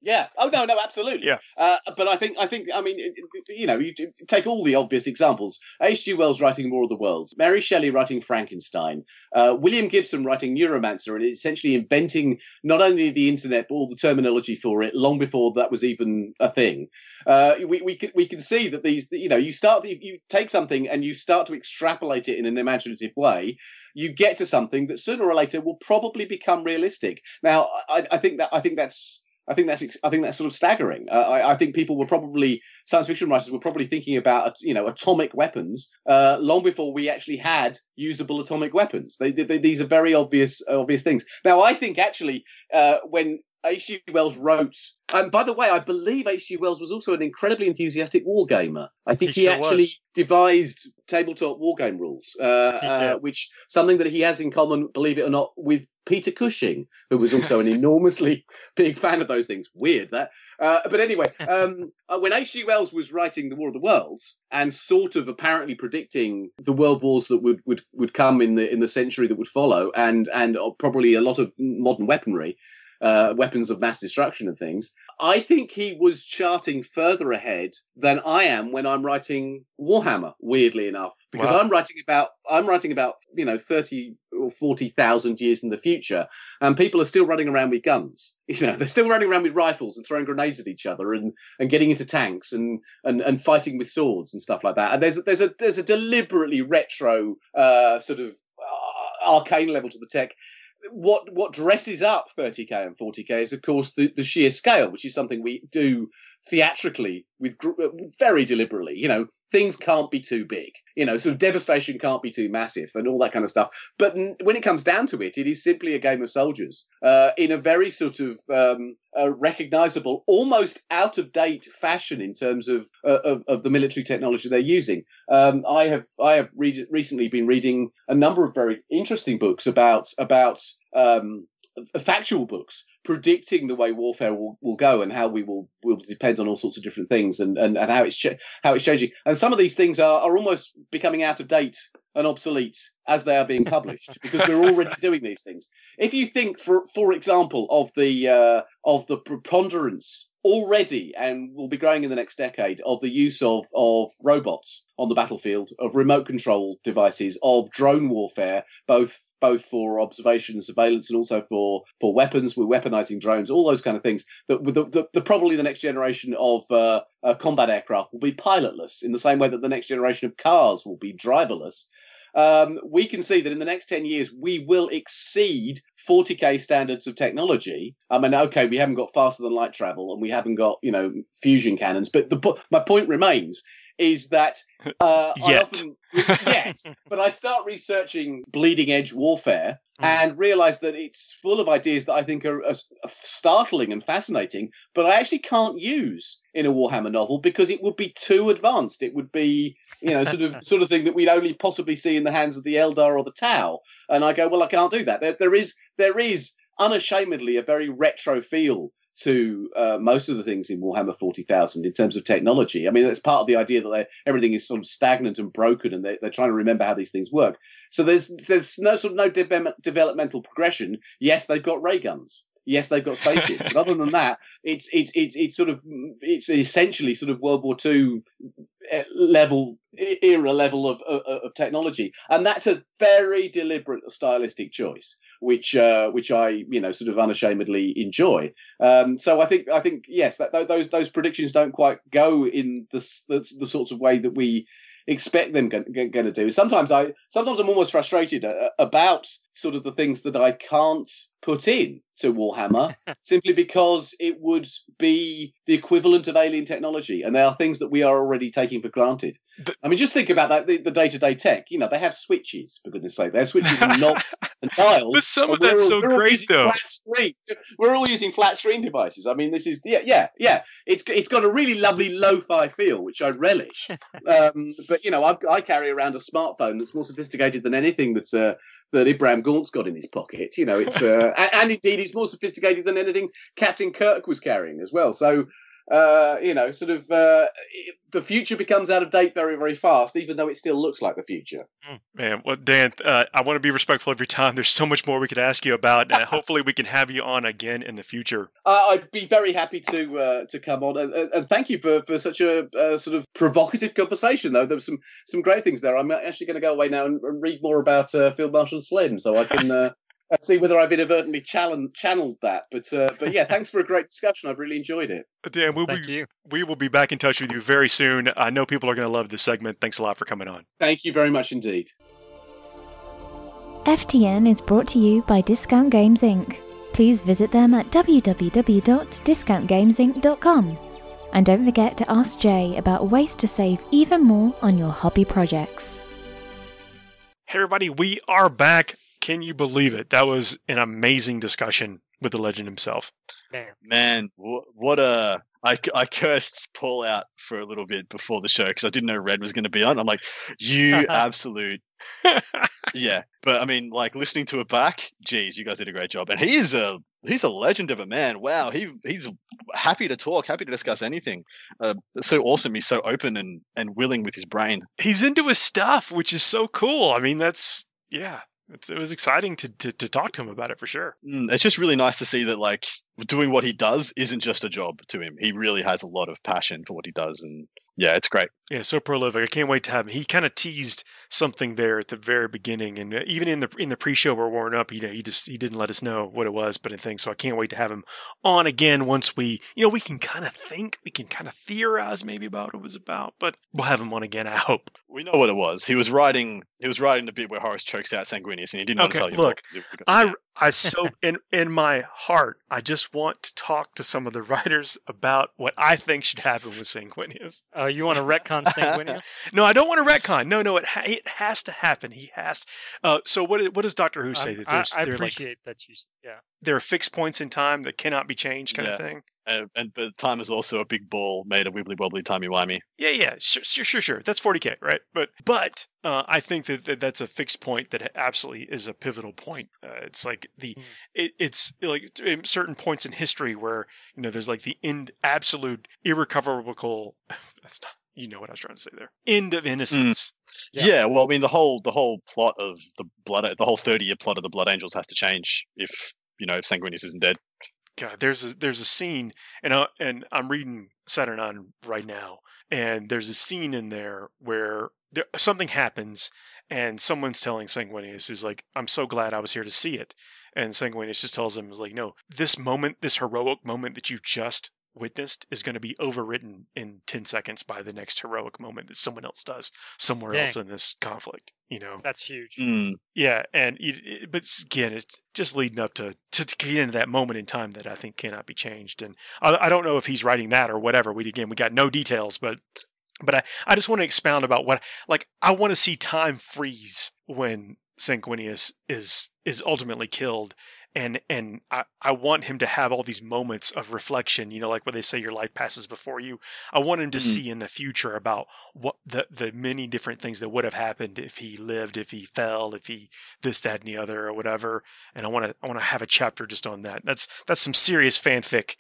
Yeah. Oh no, no, absolutely. Yeah. Uh, but I think, I think, I mean, it- it- you know, you t- take all the obvious examples. H G. Wells writing War of the Worlds, Mary Shelley writing Frankenstein, uh, William Gibson writing Neuromancer, and essentially inventing not only the internet but all the terminology for it long before that was even a thing. Uh, we we can we can see that these, you know, you start to, you take something and you start to extrapolate it in an imaginative way. You get to something that sooner or later will probably become realistic. Now, I, I think that I think that's. I think that's I think that's sort of staggering. Uh, I, I think people were probably science fiction writers were probably thinking about you know atomic weapons uh, long before we actually had usable atomic weapons. They, they, these are very obvious obvious things. Now, I think actually uh, when H G. Wells wrote, and by the way, I believe H G. Wells was also an incredibly enthusiastic wargamer. I think He he, sure actually was. devised tabletop wargame rules, uh, uh, which something that he has in common, believe it or not, with Peter Cushing, who was also an enormously big fan of those things. Weird that. Uh, but anyway, um, uh, when H G. Wells was writing The War of the Worlds and sort of apparently predicting the world wars that would, would, would come in the in the century that would follow, and and uh, probably a lot of modern weaponry, uh, weapons of mass destruction and things, I think he was charting further ahead than I am when I'm writing Warhammer, weirdly enough, because Wow. I'm writing about I'm writing about you know thirty or forty thousand years in the future, and people are still running around with guns. You know, they're still running around with rifles and throwing grenades at each other, and, and getting into tanks and, and, and fighting with swords and stuff like that. And there's there's a there's a deliberately retro uh, sort of uh, arcane level to the tech. What what dresses up thirty K and forty K is, of course, the, the sheer scale, which is something we do theatrically with gr- very deliberately. You know, things can't be too big. You know, sort of devastation can't be too massive and all that kind of stuff. But n- when it comes down to it, it is simply a game of soldiers uh, in a very sort of um, uh, recognizable, almost out of date fashion in terms of, uh, of of the military technology they're using. Um, I have I have re- recently been reading a number of very interesting books about about um, factual books predicting the way warfare will, will go and how we will will depend on all sorts of different things and, and, and how it's ch- how it's changing. And some of these things are, are almost becoming out of date and obsolete as they are being published because we're already doing these things. If you think, for for example, of the uh, of the preponderance already and will be growing in the next decade of the use of of robots on the battlefield, of remote control devices, of drone warfare, both both for observation and surveillance and also for, for weapons. We're weaponizing drones, all those kind of things. That the, the, the probably the next generation of uh, uh, combat aircraft will be pilotless in the same way that the next generation of cars will be driverless. Um, we can see that in the next ten years, we will exceed forty K standards of technology. I mean, okay, we haven't got faster than light travel and we haven't got, you know, fusion cannons. But the, my point remains is that uh, I Yet. often, yet, but I start researching bleeding edge warfare Mm. and realize that it's full of ideas that I think are, are startling and fascinating, but I actually can't use in a Warhammer novel because it would be too advanced. It would be, you know, sort of sort of thing that we'd only possibly see in the hands of the Eldar or the Tau. And I go, well, I can't do that. There, there is there is unashamedly a very retro feel to uh, most of the things in Warhammer forty thousand in terms of technology. I mean, that's part of the idea that they, everything is sort of stagnant and broken, and they, they're trying to remember how these things work. So there's there's no sort of no de- developmental progression. Yes, they've got ray guns. Yes, they've got spaceships, but other than that, it's it's it's it's sort of it's essentially sort of World War Two level era level of, of of technology, and that's a very deliberate stylistic choice, which uh, which I you know sort of unashamedly enjoy. Um, so I think I think yes, that those those predictions don't quite go in the the, the sorts of way that we expect them going to do. Sometimes I sometimes I'm almost frustrated uh, about sort of the things that I can't put in to Warhammer simply because it would be the equivalent of alien technology, and there are things that we are already taking for granted. The- I mean, just think about that, the, the day-to-day tech. You know, they have switches, for goodness sake. They have switches and knobs and dials. But some of and we're that's all- so we're all great, using though. Flat screen. We're all using flat screen devices. I mean, this is yeah, yeah, yeah. It's it's got a really lovely lo-fi feel, which I relish. um, but you know, I, I carry around a smartphone that's more sophisticated than anything that's uh, that Ibrahim Gaunt's got in his pocket. You know, it's uh, and, and indeed, it's more sophisticated than anything Captain Kirk was carrying as well. So. uh, you know, sort of uh, it, the future becomes out of date very, very fast, even though it still looks like the future. Man, well, Dan, uh, I want to be respectful of your time. There's so much more we could ask you about. Uh, hopefully, we can have you on again in the future. Uh, I'd be very happy to uh, to come on, and, and thank you for, for such a uh, sort of provocative conversation. Though there was some some great things there. I'm actually going to go away now and read more about uh, Field Marshal Slim, so I can. Uh, Let's see whether I've inadvertently challenged, channeled that. But uh, but yeah, thanks for a great discussion. I've really enjoyed it. Dan, we'll Thank be, you. we will be back in touch with you very soon. I know people are going to love this segment. Thanks a lot for coming on. Thank you very much indeed. F T N is brought to you by Discount Games Incorporated. Please visit them at w w w dot discount games inc dot com. And don't forget to ask Jay about ways to save even more on your hobby projects. Hey, everybody, we are back. Can you believe it? That was an amazing discussion with the legend himself. Man. Man, wh- what a... I, I cursed Paul out for a little bit before the show because I didn't know Red was going to be on. I'm like, you absolute... Yeah, but I mean, like, listening to it back, geez, you guys did a great job. And he is a... He's a legend of a man. Wow, he he's happy to talk, happy to discuss anything. Uh, it's so awesome. He's so open and, and willing with his brain. He's into his stuff, which is so cool. I mean, that's... Yeah. It's, it was exciting to, to to talk to him about it for sure. Mm, it's just really nice to see that, like, doing what he does isn't just a job to him. He really has a lot of passion for what he does, and yeah, it's great. Yeah, so prolific. I can't wait to have him. He kind of teased something there at the very beginning, and even in the in the pre-show we're warming up, you know, he just he didn't let us know what it was, but I think so. I can't wait to have him on again once we, you know, we can kind of think, we can kind of theorize maybe about what it was about, but we'll have him on again. I hope. We know what it was. He was writing. He was writing the bit where Horace chokes out Sanguinius, and he didn't Okay, want to tell you. look, I I so in in my heart, I just want to talk to some of the writers about what I think should happen with Sanguinius. Oh, you want to retcon Sanguinius? No, I don't want to retcon. No, no, it ha- it has to happen. He has. To. Uh, so what? What does Doctor Who say? Um, that there's, I, I they're appreciate like, that you. Yeah. there are fixed points in time that cannot be changed, kind Yeah. of thing. Uh, and but time is also a big ball made of wibbly wobbly timey wimey. Yeah, yeah, sure, sure, sure, sure. That's forty K, right? But but uh, I think that, that that's a fixed point that absolutely is a pivotal point. Uh, it's like the Mm. it, it's like in certain points in history where you know there's like the end, absolute irrecoverable. That's not. You know what I was trying to say there. End of innocence. Yeah. Yeah. well, I mean, the whole the whole plot of the blood, the whole thirty year plot of the Blood Angels has to change if you know if Sanguinius isn't dead. God, there's a there's a scene, and I, and I'm reading Saturn On right now, and there's a scene in there where there, something happens, and someone's telling Sanguinius is like, "I'm so glad I was here to see it," and Sanguinius just tells him is like, "No, this moment, this heroic moment that you just witnessed is going to be overwritten in ten seconds by the next heroic moment that someone else does somewhere Dang. else in this conflict." You know, That's huge. Mm. yeah, and it, it, but again, it's just leading up to, to to get into that moment in time that I think cannot be changed. And I, I don't know if he's writing that or whatever. We again, we got no details, but but I, I just want to expound about what like I want to see time freeze when Sanguinius is is ultimately killed. And and I, I want him to have all these moments of reflection, you know, like when they say your life passes before you. I want him to Mhm. see in the future about what the, the many different things that would have happened if he lived, if he fell, if he this, that, and the other, or whatever. And I want to I want to have a chapter just on that. That's that's some serious fanfic.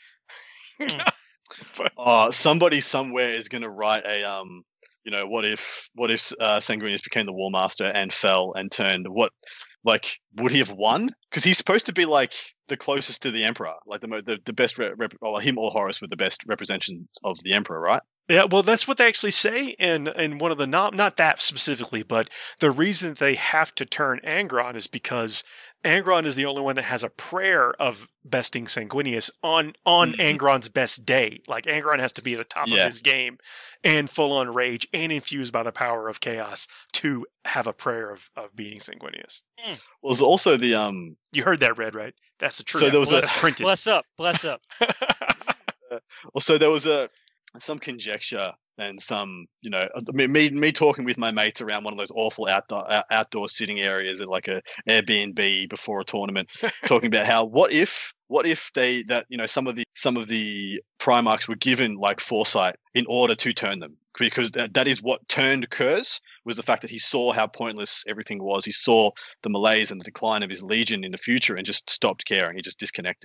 Uh, somebody somewhere is going to write a um, you know, what if what if uh, Sanguinius became the War Master and fell and turned? What like would he have won? Because he's supposed to be like the closest to the Emperor, like the mo- the, the best rep, rep- or him or Horus were the best representations of the Emperor, right? Yeah, well, that's what they actually say in, in one of the not not that specifically, but the reason they have to turn Angron is because Angron is the only one that has a prayer of besting Sanguinius on on Mhm. Angron's best day. Like Angron has to be at the top Yeah. of his game and full on rage and infused by the power of chaos to have a prayer of, of beating Sanguinius. Well, there's also the um. You heard that, Red, right? That's the truth. So there was a- That's printed. Bless up. Bless up. Also, there was a some conjecture and some, you know, me me, me talking with my mates around one of those awful outdoor out- outdoor sitting areas at like a Airbnb before a tournament, talking about how what if what if they that you know some of the some of the Primarchs were given like foresight in order to turn them, because that, that is what turned Kurz, was the fact that he saw how pointless everything was. He saw the malaise and the decline of his legion in the future and just stopped caring. He just disconnected.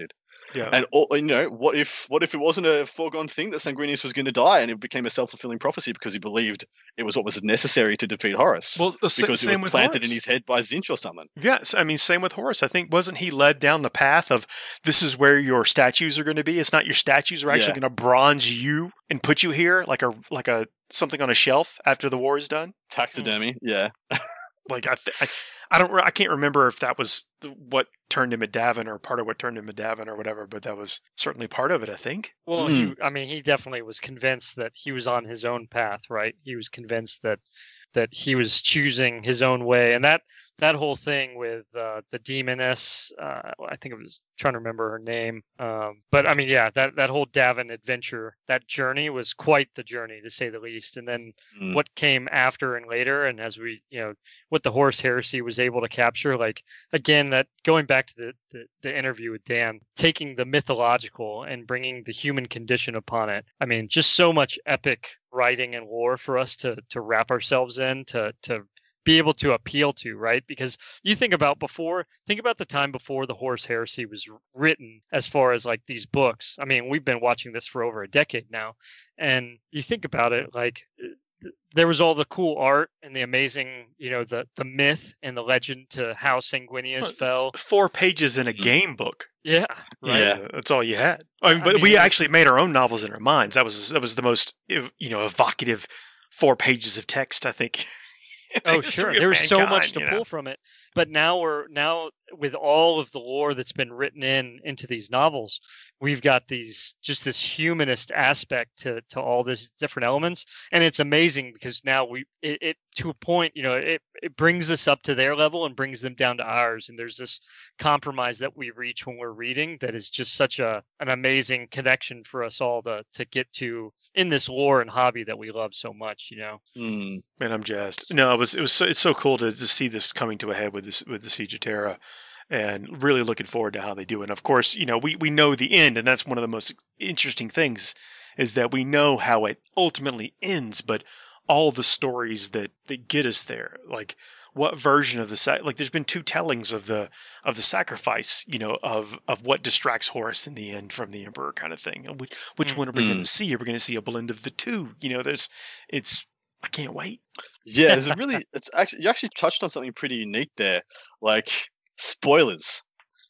Yeah. And all, you know, what if what if it wasn't a foregone thing that Sanguinius was going to die, and it became a self fulfilling prophecy because he believed it was what was necessary to defeat Horus? Well, the sa- because it same was with planted Horus. in his head by Zinch or someone. Yes, I mean, same with Horus. I think, wasn't he led down the path of this is where your statues are going to be? It's not your statues are actually Yeah. going to bronze you and put you here like a like a something on a shelf after the war is done. Taxidermy, yeah. Like I, th- I, I don't, re- I can't remember if that was th- what turned him at Davin or part of what turned him at Davin or whatever, but that was certainly part of it. I think. Well, Mm. he, I mean, he definitely was convinced that he was on his own path, right? He was convinced that that he was choosing his own way, and that that whole thing with uh, the demoness, uh, I think it was trying to remember her name, um, but I mean, yeah, that that whole Davin adventure, that journey was quite the journey to say the least. And then Mm. what came after and later, and as we, you know, what the Horus Heresy was able to capture, like again, that going back to the the, the interview with Dan, taking the mythological and bringing the human condition upon it. I mean, just so much epic writing and lore for us to to wrap ourselves in, to to be able to appeal to, right? Because you think about before, think about the time before the Horus Heresy was written, as far as like these books. I mean, we've been watching this for over a decade now, and you think about it, like th- there was all the cool art and the amazing, you know, the the myth and the legend to how Sanguinius Well, fell. Four pages in a game book. Yeah, right. Yeah. Uh, that's all you had. I mean, I but we mean- actually made our own novels in our minds. That was that was the most ev- you know evocative four pages of text, I think. in the Oh, history sure. of There was so much mankind, to you pull know? from it. But now we're now with all of the lore that's been written in into these novels, we've got these just this humanist aspect to to all these different elements, and it's amazing because now we it, it to a point, you know, it it brings us up to their level and brings them down to ours, and there's this compromise that we reach when we're reading that is just such a an amazing connection for us all to to get to in this lore and hobby that we love so much, you know. Mm. Man, I'm jazzed. No, it was it was so, it's so cool to, to see this coming to a head with this with the Siege of Terra, and really looking forward to how they do it. And of course, you know we we know the end, and that's one of the most interesting things is that we know how it ultimately ends, but all the stories that that get us there, like what version of the sa- like there's been two tellings of the of the sacrifice, you know, of of what distracts Horus in the end from the Emperor kind of thing. And which which one are we going to see? Are we going to see a blend of the two? You know, there's it's I can't wait. Yeah, there's a really it's actually you actually touched on something pretty unique there. Like spoilers.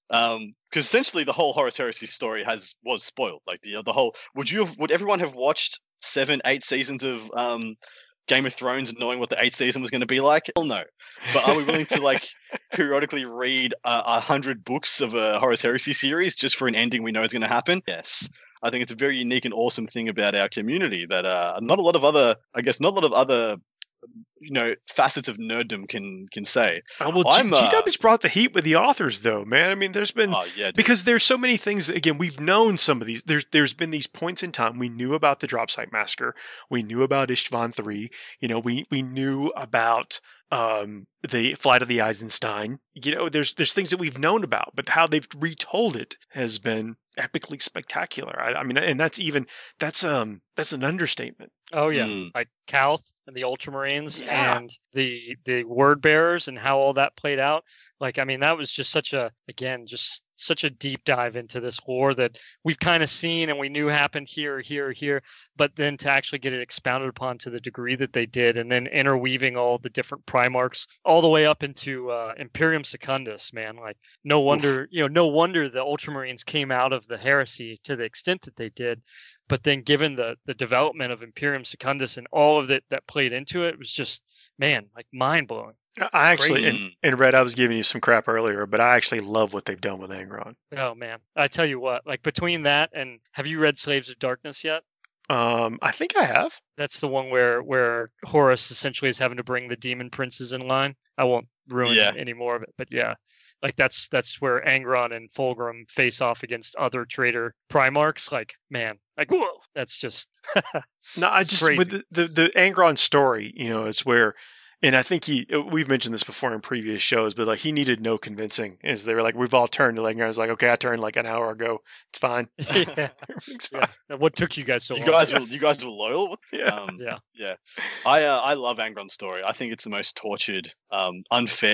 Um because essentially the whole Horus Heresy story has was spoiled. Like the the whole would you have would everyone have watched seven, eight seasons of um Game of Thrones knowing what the eighth season was going to be like? Hell no. But are we willing to like periodically read a uh, hundred books of a Horus Heresy series just for an ending we know is going to happen? Yes. I think it's a very unique and awesome thing about our community that uh, not a lot of other, I guess, not a lot of other, you know, facets of nerddom can can say. Oh, well, I'm, G- uh, GW's brought the heat with the authors, though, man. I mean, there's been Oh yeah, dude. because there's so many things. Again, we've known some of these. There's there's been these points in time. We knew about the Drop Site Massacre. We knew about Istvan three. You know, we we knew about um, the Flight of the Eisenstein. You know, there's there's things that we've known about, but how they've retold it has been epically spectacular. I, I mean, and that's even that's um that's an understatement. Oh yeah, Mm. like Calth and the Ultramarines Yeah. and the the word bearers and how all that played out. Like, I mean, that was just such a again, just such a deep dive into this lore that we've kind of seen and we knew happened here, here, here. But then to actually get it expounded upon to the degree that they did, and then interweaving all the different Primarchs all the way up into uh, Imperium Secundus, man. Like, no wonder, you know, no wonder the Ultramarines came out of the heresy to the extent that they did. But then given the the development of Imperium Secundus and all of it that played into it, it was just, man, like mind blowing. I actually, Crazy. and, and Red, I was giving you some crap earlier, but I actually love what they've done with Angron. Oh man, I tell you what, like between that and have you read Slaves of Darkness yet? Um, I think I have. That's the one where where Horus essentially is having to bring the demon princes in line. I won't ruin Yeah. any more of it, but yeah, like that's that's where Angron and Fulgrim face off against other traitor Primarchs. Like, man, like whoa, that's just No, I It's just crazy. with the, the the Angron story, you know, it's where, and I think he we've mentioned this before in previous shows, but like he needed no convincing. Is they were like we've all turned to Angron. I was like, okay, I turned like an hour ago. It's fine. yeah. Everything's fine. yeah. Now, what took you guys so You long? guys were you guys were loyal. What- Yeah. Um, Yeah. yeah. I uh, I love Angron's story. I think it's the most tortured, um, unfair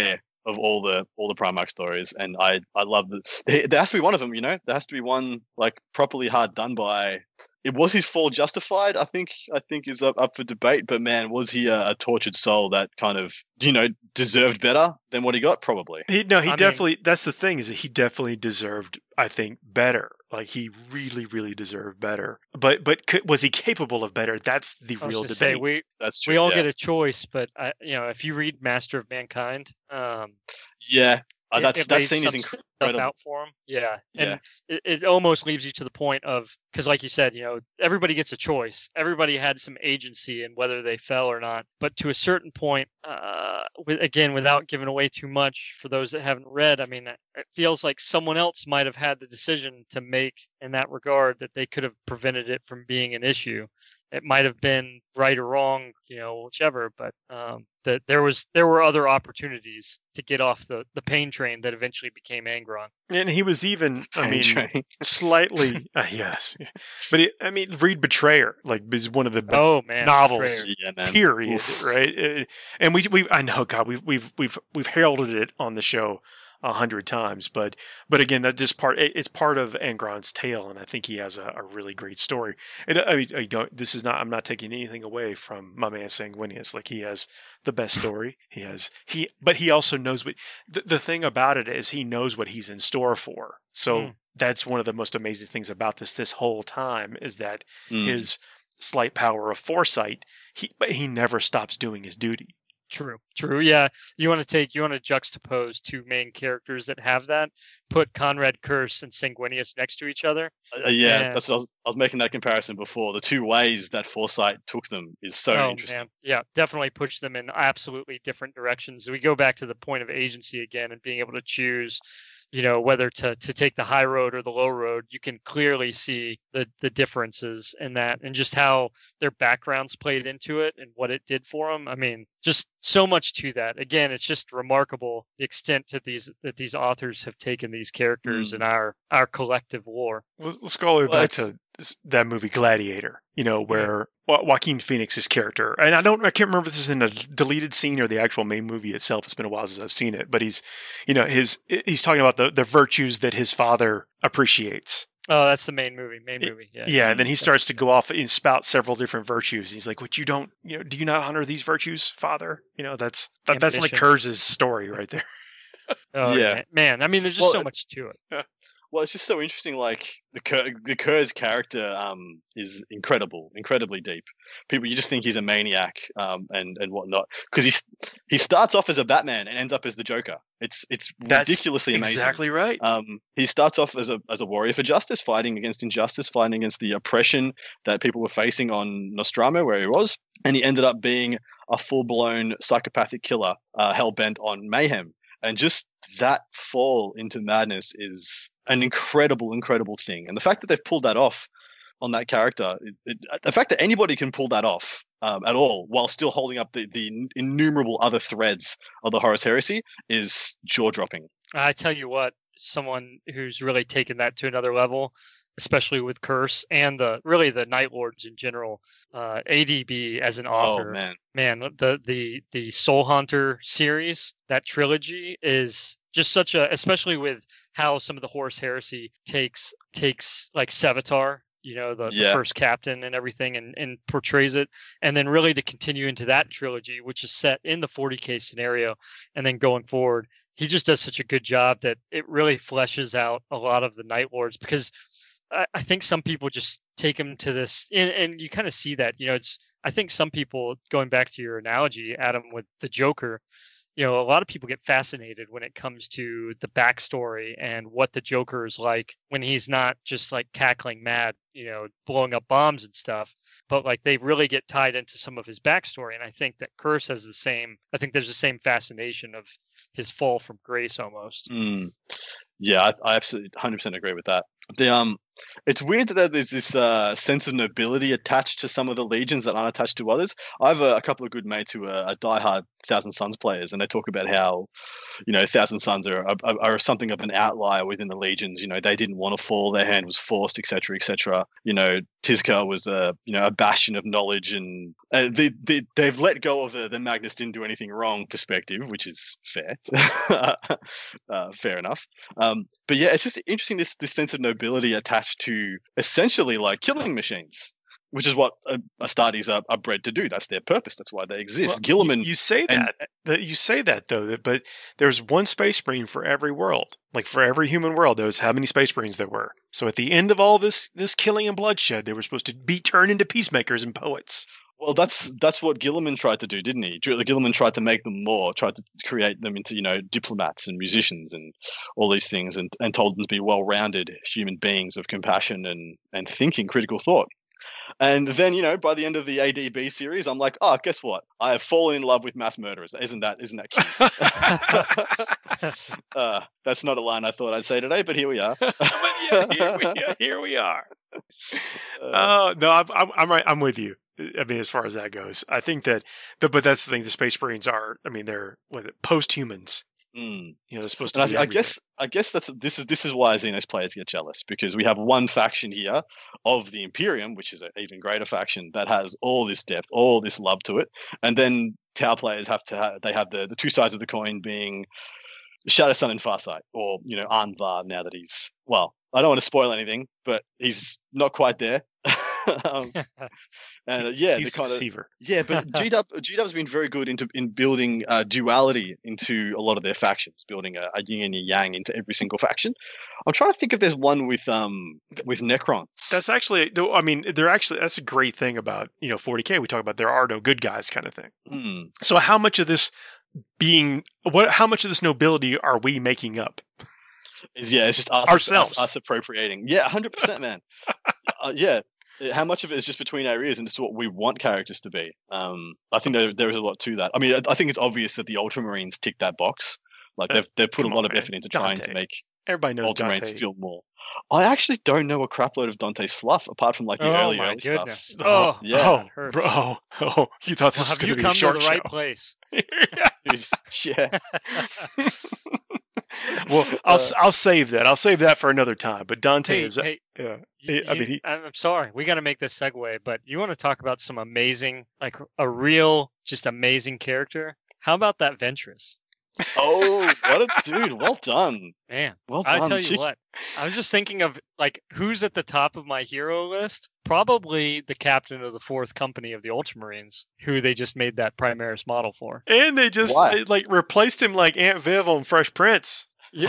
of all the all the Primarch stories, and I I love the. There has to be one of them, you know. There has to be one like properly hard done by. It was his fall justified? I think I think is up, up for debate. But man, was he a, a tortured soul that kind of you know deserved better than what he got? Probably. He, no, he I definitely. mean, that's the thing is that he definitely deserved. I think better. Like he really, really deserved better. But but c- was he capable of better? That's the I was real just debate. say we That's true. we all yeah. get a choice, but I, you know, if you read Master of Mankind, um, Yeah, uh, it- that's it that lays scene is some stuff incredible. out for him. Yeah, and Yeah. it, it almost leaves you to the point of because, like you said, you know, everybody gets a choice. Everybody had some agency in whether they fell or not. But to a certain point, uh, with, again, without giving away too much for those that haven't read, I mean, it it feels like someone else might have had the decision to make in that regard that they could have prevented it from being an issue. It might have been right or wrong, you know, whichever, but um, that there was there were other opportunities to get off the, the pain train that eventually became Angron. And he was even, I Pain mean, train. slightly, uh, yes. But he, I mean, read Betrayer, like, is one of the best Oh man, novels, Betrayer. Yeah, man. period, Oof. right? Uh, And we, we, I know, God, we've, we've, we've, we've heralded it on the show a hundred times, but, but again, that just part, it, it's part of Angron's tale, and I think he has a, a really great story. And I mean, I don't, this is not, I'm not taking anything away from my man Sanguinius. Like, he has the best story. He has, he, but he also knows what, the, the thing about it is he knows what he's in store for. So Mm. that's one of the most amazing things about this, this whole time is that Mm. his slight power of foresight, he, but he never stops doing his duty. True, true. Yeah, you want to take, you want to juxtapose two main characters that have that. Put Conrad Curse and Sanguinius next to each other. Uh, yeah, Yeah. that's what I was, I was making that comparison before. The two ways that foresight took them is so oh interesting. man, yeah, definitely push them in absolutely different directions. We go back to the point of agency again and being able to choose, you know, whether to to take the high road or the low road. You can clearly see the the differences in that and just how their backgrounds played into it and what it did for them. I mean, just so much to that. Again, it's just remarkable the extent that these that these authors have taken these characters Mm. in our our collective lore. Let's, let's go all the way Well, back it's- to this, that movie Gladiator, you know, where jo- Joaquin Phoenix's character, and I don't, I can't remember if this is in a deleted scene or the actual main movie itself. It's been a while since I've seen it, but he's, you know, his, he's talking about the, the virtues that his father appreciates. Oh, that's the main movie. Main Y- movie. Yeah. Yeah, and then he starts to go off and spout several different virtues. He's like, "What you don't, you know, do you not honor these virtues, father?" You know, that's that, that's like Ambition. Kurz's story right there. Oh, Yeah. yeah. Man, I mean, there's just Well, so it- much to it. Well, it's just so interesting. Like the Kerr, the Kerr's character um, is incredible, incredibly deep. People, you just think he's a maniac um, and and whatnot because he's he starts off as a Batman and ends up as the Joker. It's it's That's ridiculously amazing. exactly right. Um, he starts off as a as a warrior for justice, fighting against injustice, fighting against the oppression that people were facing on Nostromo, where he was, and he ended up being a full blown psychopathic killer, uh, hell bent on mayhem. And just that fall into madness is an incredible, incredible thing. And the fact that they've pulled that off on that character, it, it, the fact that anybody can pull that off um, at all while still holding up the, the innumerable other threads of the Horus Heresy is jaw dropping. I tell you what, someone who's really taken that to another level, especially with Curse and the really the Night Lords in general, uh, A D B as an author. Oh, man. Man, the the the Soul Hunter series, that trilogy is just such a, especially with how some of the Horus Heresy takes takes like Sevatar, you know, the, Yeah. the first captain and everything, and, and portrays it, and then really to continue into that trilogy, which is set in the forty K scenario, and then going forward, he just does such a good job that it really fleshes out a lot of the Night Lords because I, I think some people just take him to this, and, and you kind of see that, you know, it's, I think some people, going back to your analogy, Adam, with the Joker, you know, a lot of people get fascinated when it comes to the backstory and what the Joker is like when he's not just like cackling mad, you know, blowing up bombs and stuff, but like they really get tied into some of his backstory. And I think that Curse has the same, I think there's the same fascination of his fall from grace almost. Mm. Yeah, I, I absolutely one hundred percent agree with that. The um it's weird that there's this uh, sense of nobility attached to some of the legions that aren't attached to others. I have a, a couple of good mates who are, are diehard Thousand Sons players, and they talk about how, you know, Thousand Sons are, are are something of an outlier within the legions. You know, they didn't want to fall; their hand was forced, et cetera, et cetera. You know, Tizca was a you know a bastion of knowledge, and uh, they, they they've let go of the the Magnus didn't do anything wrong perspective, which is fair, uh, fair enough. Um, but yeah, it's just interesting this this sense of nobility attached to essentially like killing machines, which is what uh, Astartes are, are bred to do. That's their purpose. That's why they exist. Well, Guilliman. You, you say and- that, that. You say that though. That, but there's one space marine for every world. Like for every human world, there was how many space marines there were. So at the end of all this this killing and bloodshed, they were supposed to be turned into peacemakers and poets. Well, that's that's what Guilliman tried to do, didn't he? Guilliman tried to make them more, tried to create them into, you know, diplomats and musicians and all these things, and, and told them to be well-rounded human beings of compassion and, and thinking, critical thought. And then, you know, by the end of the A D B series, I'm like, oh, guess what? I have fallen in love with mass murderers. Isn't that isn't that cute? uh, that's not a line I thought I'd say today, but here we are. But yeah, here we, here we are. Uh, Oh no, I'm, I'm I'm right. I'm with you. I mean, as far as that goes, I think that, the, but that's the thing. The Space Marines are. I mean, they're what post-humans. mm. You know, they're supposed to. And be I, I everything. guess I guess that's this is this is why Xenos players get jealous, because we have one faction here of the Imperium, which is an even greater faction that has all this depth, all this love to it, and then Tau players have to have, they have the, the two sides of the coin being Shadow Sun and Farsight, or you know Anvar now that he's well. I don't want to spoil anything, but he's not quite there. um, and uh, yeah, he's the the kind of deceiver. yeah, but G W G W's been very good into in building uh, duality into a lot of their factions, building a, a yin and a yang into every single faction. I'm trying to think if there's one with um with Necrons. That's actually. no, I mean, they're actually. That's a great thing about you know forty K. We talk about there are no good guys kind of thing. Hmm. So how much of this being what? How much of this nobility are we making up? Is yeah, it's just us, Ourselves. us, us appropriating. Yeah, one hundred percent, man. uh, yeah. How much of it is just between our ears and just what we want characters to be? Um, I think there there is a lot to that. I mean, I, I think it's obvious that the Ultramarines tick that box. Like they've they've put Come a lot on, of man. effort into trying Dante. to make Everybody knows Ultramarines Dante. feel more. I actually don't know a crapload of Dante's fluff apart from like the Oh early my early goodness. stuff. Oh, Yeah. that oh, hurts. bro, oh, oh, you thought this Well, was have going you to be come a short to the right show? place? yeah. Well, I'll s I'll save that. I'll save that for another time. But Dante Hey, is. hey, Yeah, you- I you- mean, he, I'm I'm sorry. We got to make this segue, but you want to talk about some amazing, like a real, just amazing character? How about that Ventress? Oh, what a dude! Well done. Man, Well I done. tell you She- what, I was just thinking of like who's at the top of my hero list. Probably the captain of the fourth company of the Ultramarines, who they just made that Primaris model for. and they just Why? they, like replaced him like Aunt Viv on Fresh Prince.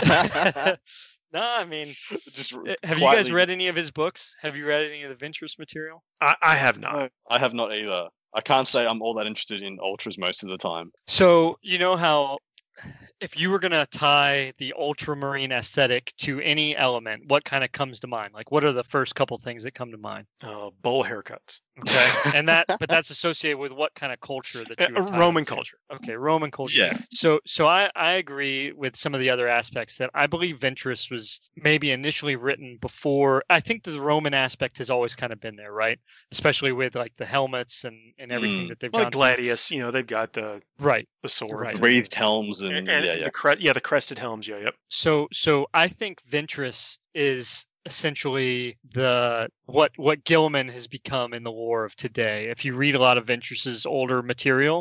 Yeah. No, I mean, Just uh, have you guys quietly- read any of his books? Have you read any of the Ventress material? I, I have not. No, I have not either. I can't say I'm all that interested in ultras most of the time. So you know how if you were gonna tie the ultramarine aesthetic to any element, what kind of comes to mind? Like, what are the first couple things that come to mind? Uh, bowl haircuts. Okay, and that, but that's associated with what kind of culture that you Uh, would tie Roman it to? culture. Okay, Roman culture. Yeah. So, so I I agree with some of the other aspects that I believe Ventress was maybe initially written before. I think the Roman aspect has always kind of been there, right? Especially with like the helmets and and everything Mm. that they've Well, gone like Gladius, you know, they've got the through. Right. the swords, Right. and- Wreathed helms and, and, and yeah, yeah. the cre- yeah, the crested helms. Yeah, yep. So so I think Ventress is essentially the what what Gilman has become in the war of today. If you read a lot of Ventress's older material,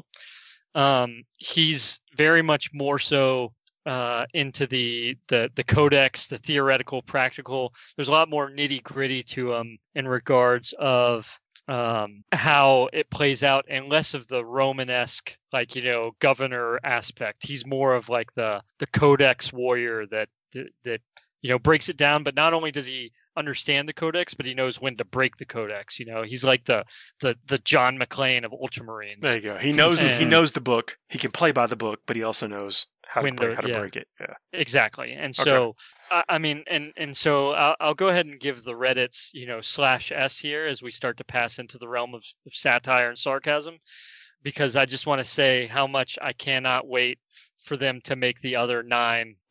um, he's very much more so uh, into the the the codex, the theoretical, practical. There's a lot more nitty gritty to him in regards of um, how it plays out, and less of the Romanesque, like you know, governor aspect. He's more of like the the codex warrior that that, that you know breaks it down. But not only does he understand the codex, but he knows when to break the codex. You know, he's like the the the John McClane of Ultramarines. There you go. He knows he And- knows the book. He can play by the book, but he also knows how to When play, to- how to yeah. break it. Yeah. Exactly. And Okay. so, I, I mean, and and so I'll, I'll go ahead and give the Reddit's, you know, slash S here as we start to pass into the realm of, of satire and sarcasm, because I just want to say how much I cannot wait for them to make the other nine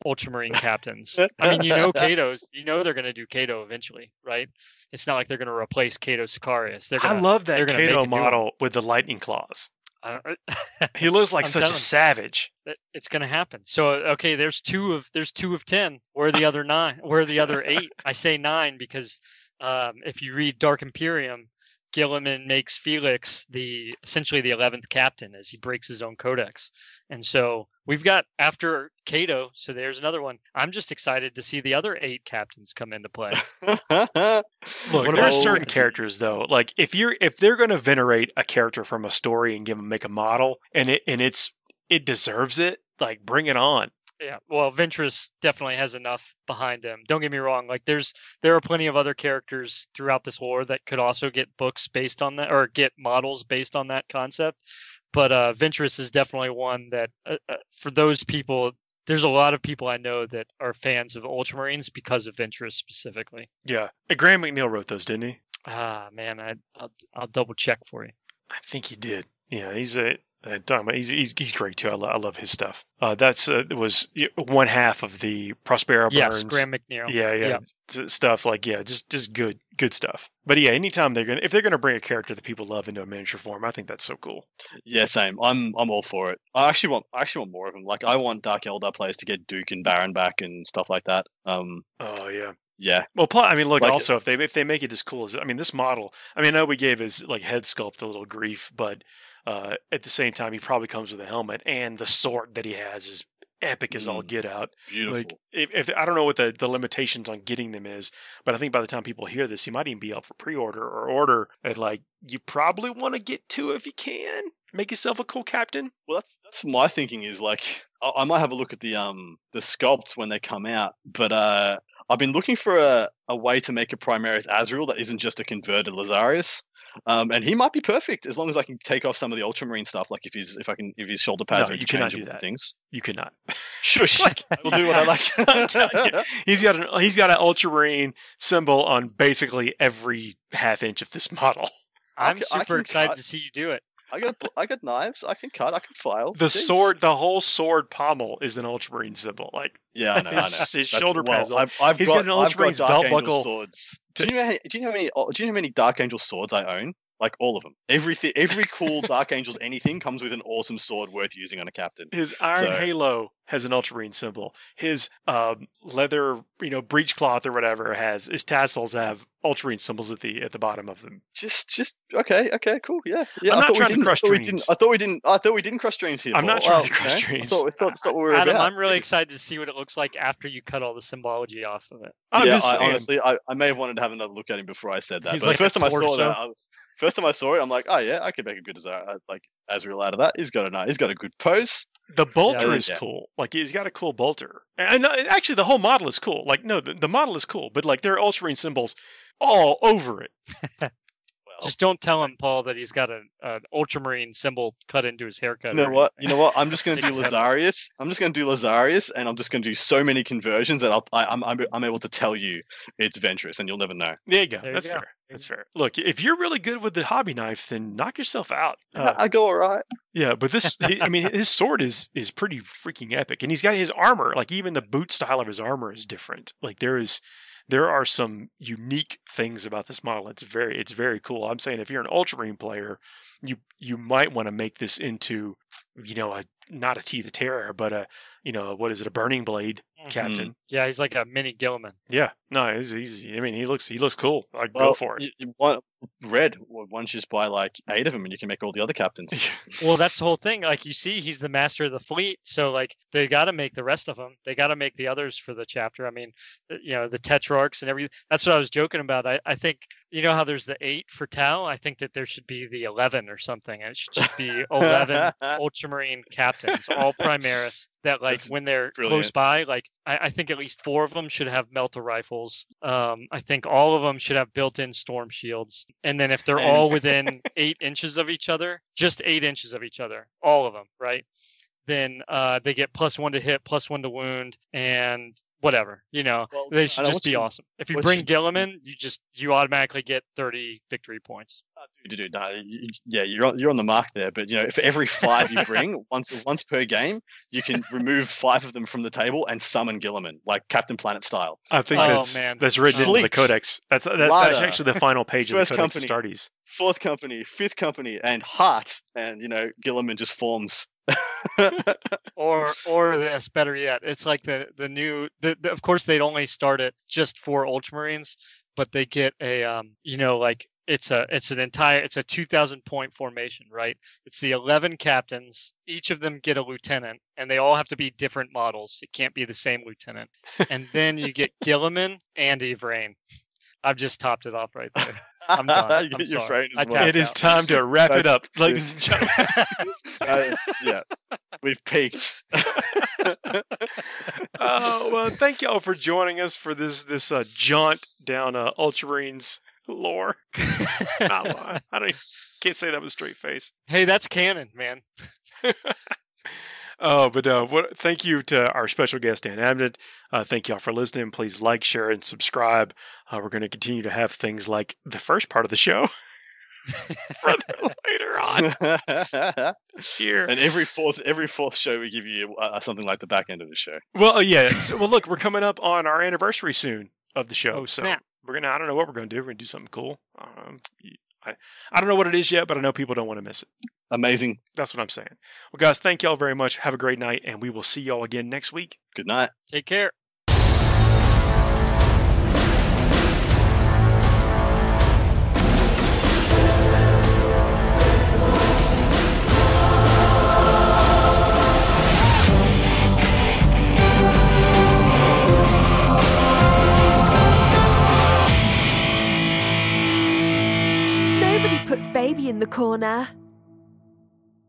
Ultramarine captains. I mean, you know, Kato's, you know, they're going to do Kato eventually, right? It's not like they're going to replace Kato Sicarius. They're gonna, I love that they're gonna make Kato a new one. model with the lightning claws. Uh, He looks like I'm such a telling you. savage. It- It's going to happen. So okay, there's two of there's two of ten. Where are the other nine? Where are the other eight? I say nine because um, if you read Dark Imperium, Gilliman makes Felix the essentially the eleventh captain as he breaks his own codex. And so we've got after Kato. So there's another one. I'm just excited to see the other eight captains come into play. Look, What there are about- certain characters though. Like if you're if they're going to venerate a character from a story and give them make a model, and it and it's it deserves it, like bring it on. Yeah, well, Ventress definitely has enough behind him. Don't get me wrong. Like, there's there are plenty of other characters throughout this lore that could also get books based on that, or get models based on that concept. But uh, Ventress is definitely one that, uh, uh, for those people, there's a lot of people I know that are fans of Ultramarines because of Ventress specifically. Yeah, and Graham McNeil wrote those, didn't he? Ah, man, I, I'll I'll double check for you. I think he did. Yeah, he's a. Uh, talking about, he's, he's he's great too. I, lo- I love his stuff. Uh, that's uh, was one half of the Prospero Yes, Burns. Graham McNeil. Yeah, yeah, Yeah. t- stuff like yeah, just just good good stuff. But yeah, anytime they're gonna if they're gonna bring a character that people love into a miniature form, I think that's so cool. Yeah, same. I'm I'm all for it. I actually want I actually want more of them. Like I want Dark Eldar players to get Duke and Baron back and stuff like that. Um, Oh yeah. yeah, Well, pl- I mean, look. Like- also, if they if they make it as cool as I mean, this model. I mean, I know we gave his like head sculpt a little grief, but uh, at the same time, he probably comes with a helmet, and the sword that he has is epic as all Mm. get out. beautiful. Like, if, if I don't know what the, the limitations on getting them is, but I think by the time people hear this, he might even be up for pre-order or order. And like, you probably want to get two if you can. Make yourself a cool captain. Well, that's that's my thinking is like I, I might have a look at the um the sculpts when they come out, but uh I've been looking for a, a way to make a Primaris Azrael that isn't just a converted Lazarius. Um, and he might be perfect as long as I can take off some of the Ultramarine stuff, like if he's if I can if his shoulder pads No, are you cannot interchangeable do and that. things. You cannot. Shush! Like- I'll do what I like. I'm telling you, he's got an he's got an ultramarine symbol on basically every half inch of this model. I I'm ca- I super can excited cut. to see you do it. I got I got knives. I can cut. I can file. The Jeez. sword, the whole sword pommel is an ultramarine symbol. Like Yeah, I know. I know. his, his That's- shoulder well, pads. I've, I've he's got, got an I've got Ultramarines Dark belt Angel buckle swords. to- Do you know? How, do you know how many? Do you know how many Dark Angel swords I own? Like all of them. Everything. Every cool Dark Angels anything comes with an awesome sword worth using on a captain. His iron So- halo has an ultramarine symbol. His um, leather, you know, breech cloth or whatever has his tassels have ultramarine symbols at the at the bottom of them. Just, just okay, okay, cool, yeah, yeah. I'm I not thought we trying to didn't- crush I thought we dreams. didn't. I thought we didn't. I thought we didn't crush dreams here. I'm not Paul. trying Well, to crush you know, dreams. I thought, I thought that's what we were Adam, about. I'm really Jeez. excited to see what it looks like after you cut all the symbology off of it. I'm yeah, just I, saying. honestly, I, I may have wanted to have another look at him before I said that. He's but like the first a time I saw torso. that, I, first time I saw it, I'm like, oh yeah, I could make a good Azar- like Azrael out of that. He's got a nice, he's got a good pose. The bolter Yeah. is Yeah. cool. Like he's got a cool bolter, and uh, actually the whole model is cool. Like no, the, the model is cool, but like there are ultramarine symbols all over it. Well, Just don't tell him, Paul, that he's got an, an ultramarine symbol cut into his haircut. you know or what? You anything. know what? I'm just going to Take do your head Lazarius. I'm just going to do Lazarius, and I'm just going to do so many conversions that I'll, I, I'm, I'm I'm able to tell you it's Ventress, and you'll never know. There you go. There you That's go. fair. That's fair. Look, if you're really good with the hobby knife, then knock yourself out. Uh, I go all right. yeah, but this, he- I mean, his sword is is pretty freaking epic, and he's got his armor. Like even the boot style of his armor is different. Like there is, there are some unique things about this model. It's very, it's very cool. I'm saying if you're an Ultramarine player, you you might want to make this into, you know, a not a Teeth of Terror, but a, you know, what is it, a Burning Blade Mhm. captain. Yeah, he's like a mini Gilliman. Yeah, no, he's, he's I mean, he looks he looks cool. Like Well, go for it. You, you want red? Well, why don't you just buy like eight of them, and you can make all the other captains. Well, that's the whole thing. Like you see, he's the master of the fleet, so like they got to make the rest of them. They got to make the others for the chapter. I mean, uh, you know, the Tetrarchs and everything. That's what I was joking about. I, I think you know how there's the eight for Tau. I think that there should be the eleven or something. It should just be eleven Ultramarine captains, all Primaris. That like That's when they're close brilliant. by, like I, I think at least four of them should have melta rifles. Um, I think all of them should have built-in storm shields. And then if they're all And- within eight inches of each other, just eight inches of each other, all of them, right? Then uh, they get plus one to hit, plus one to wound, and whatever, you know, Well, they should I know just what be you- awesome. If you what bring you- Gilliman, you just you automatically get thirty victory points. Dude, dude, no, you- yeah, you're on, you're on the mark there. But you know, for every five you bring, once once per game, you can remove five of them from the table and summon Gilliman, like Captain Planet style. I think Oh, that's man. that's written into the Fleet. codex. That's that, that's Lada. actually the final page of First the Codex company. Astartes. Fourth company, fifth company, and Heart, and you know, Gilliman just forms. Or or this, better yet, it's like the the new. The, the, of course, they'd only start it just for Ultramarines, but they get a um, you know, like it's a it's an entire it's a two thousand point formation, right? It's the eleven captains. Each of them get a lieutenant, and they all have to be different models. It can't be the same lieutenant. And then you get Gilliman and Evrain. I've just topped it off right there. I'm done. I'm You get your sorry. brain as I well. tapped It is out. time to wrap it That's- up, ladies and gentlemen. Uh, yeah, we've peaked. Oh well, thank y'all for joining us for this this uh, jaunt down uh, Ultramarines lore. Not lie. I don't even, can't say that with a straight face. Hey, that's canon, man. Oh, but uh, what? Thank you to our special guest Dan Abnett. Uh, thank y'all for listening. Please like, share, and subscribe. Uh, we're going to continue to have things like the first part of the show further later on. Sure. And every fourth every fourth show we give you uh, something like the back end of the show. Well, uh, yeah. So, well, look, we're coming up on our anniversary soon of the show. Oh, so snap. we're gonna. I don't know what we're gonna do. We're gonna do something cool. Um, I, I don't know what it is yet, but I know people don't want to miss it. Amazing. That's what I'm saying. Well, guys, thank y'all very much. Have a great night, and we will see y'all again next week. Good night. Take care. Nobody puts baby in the corner.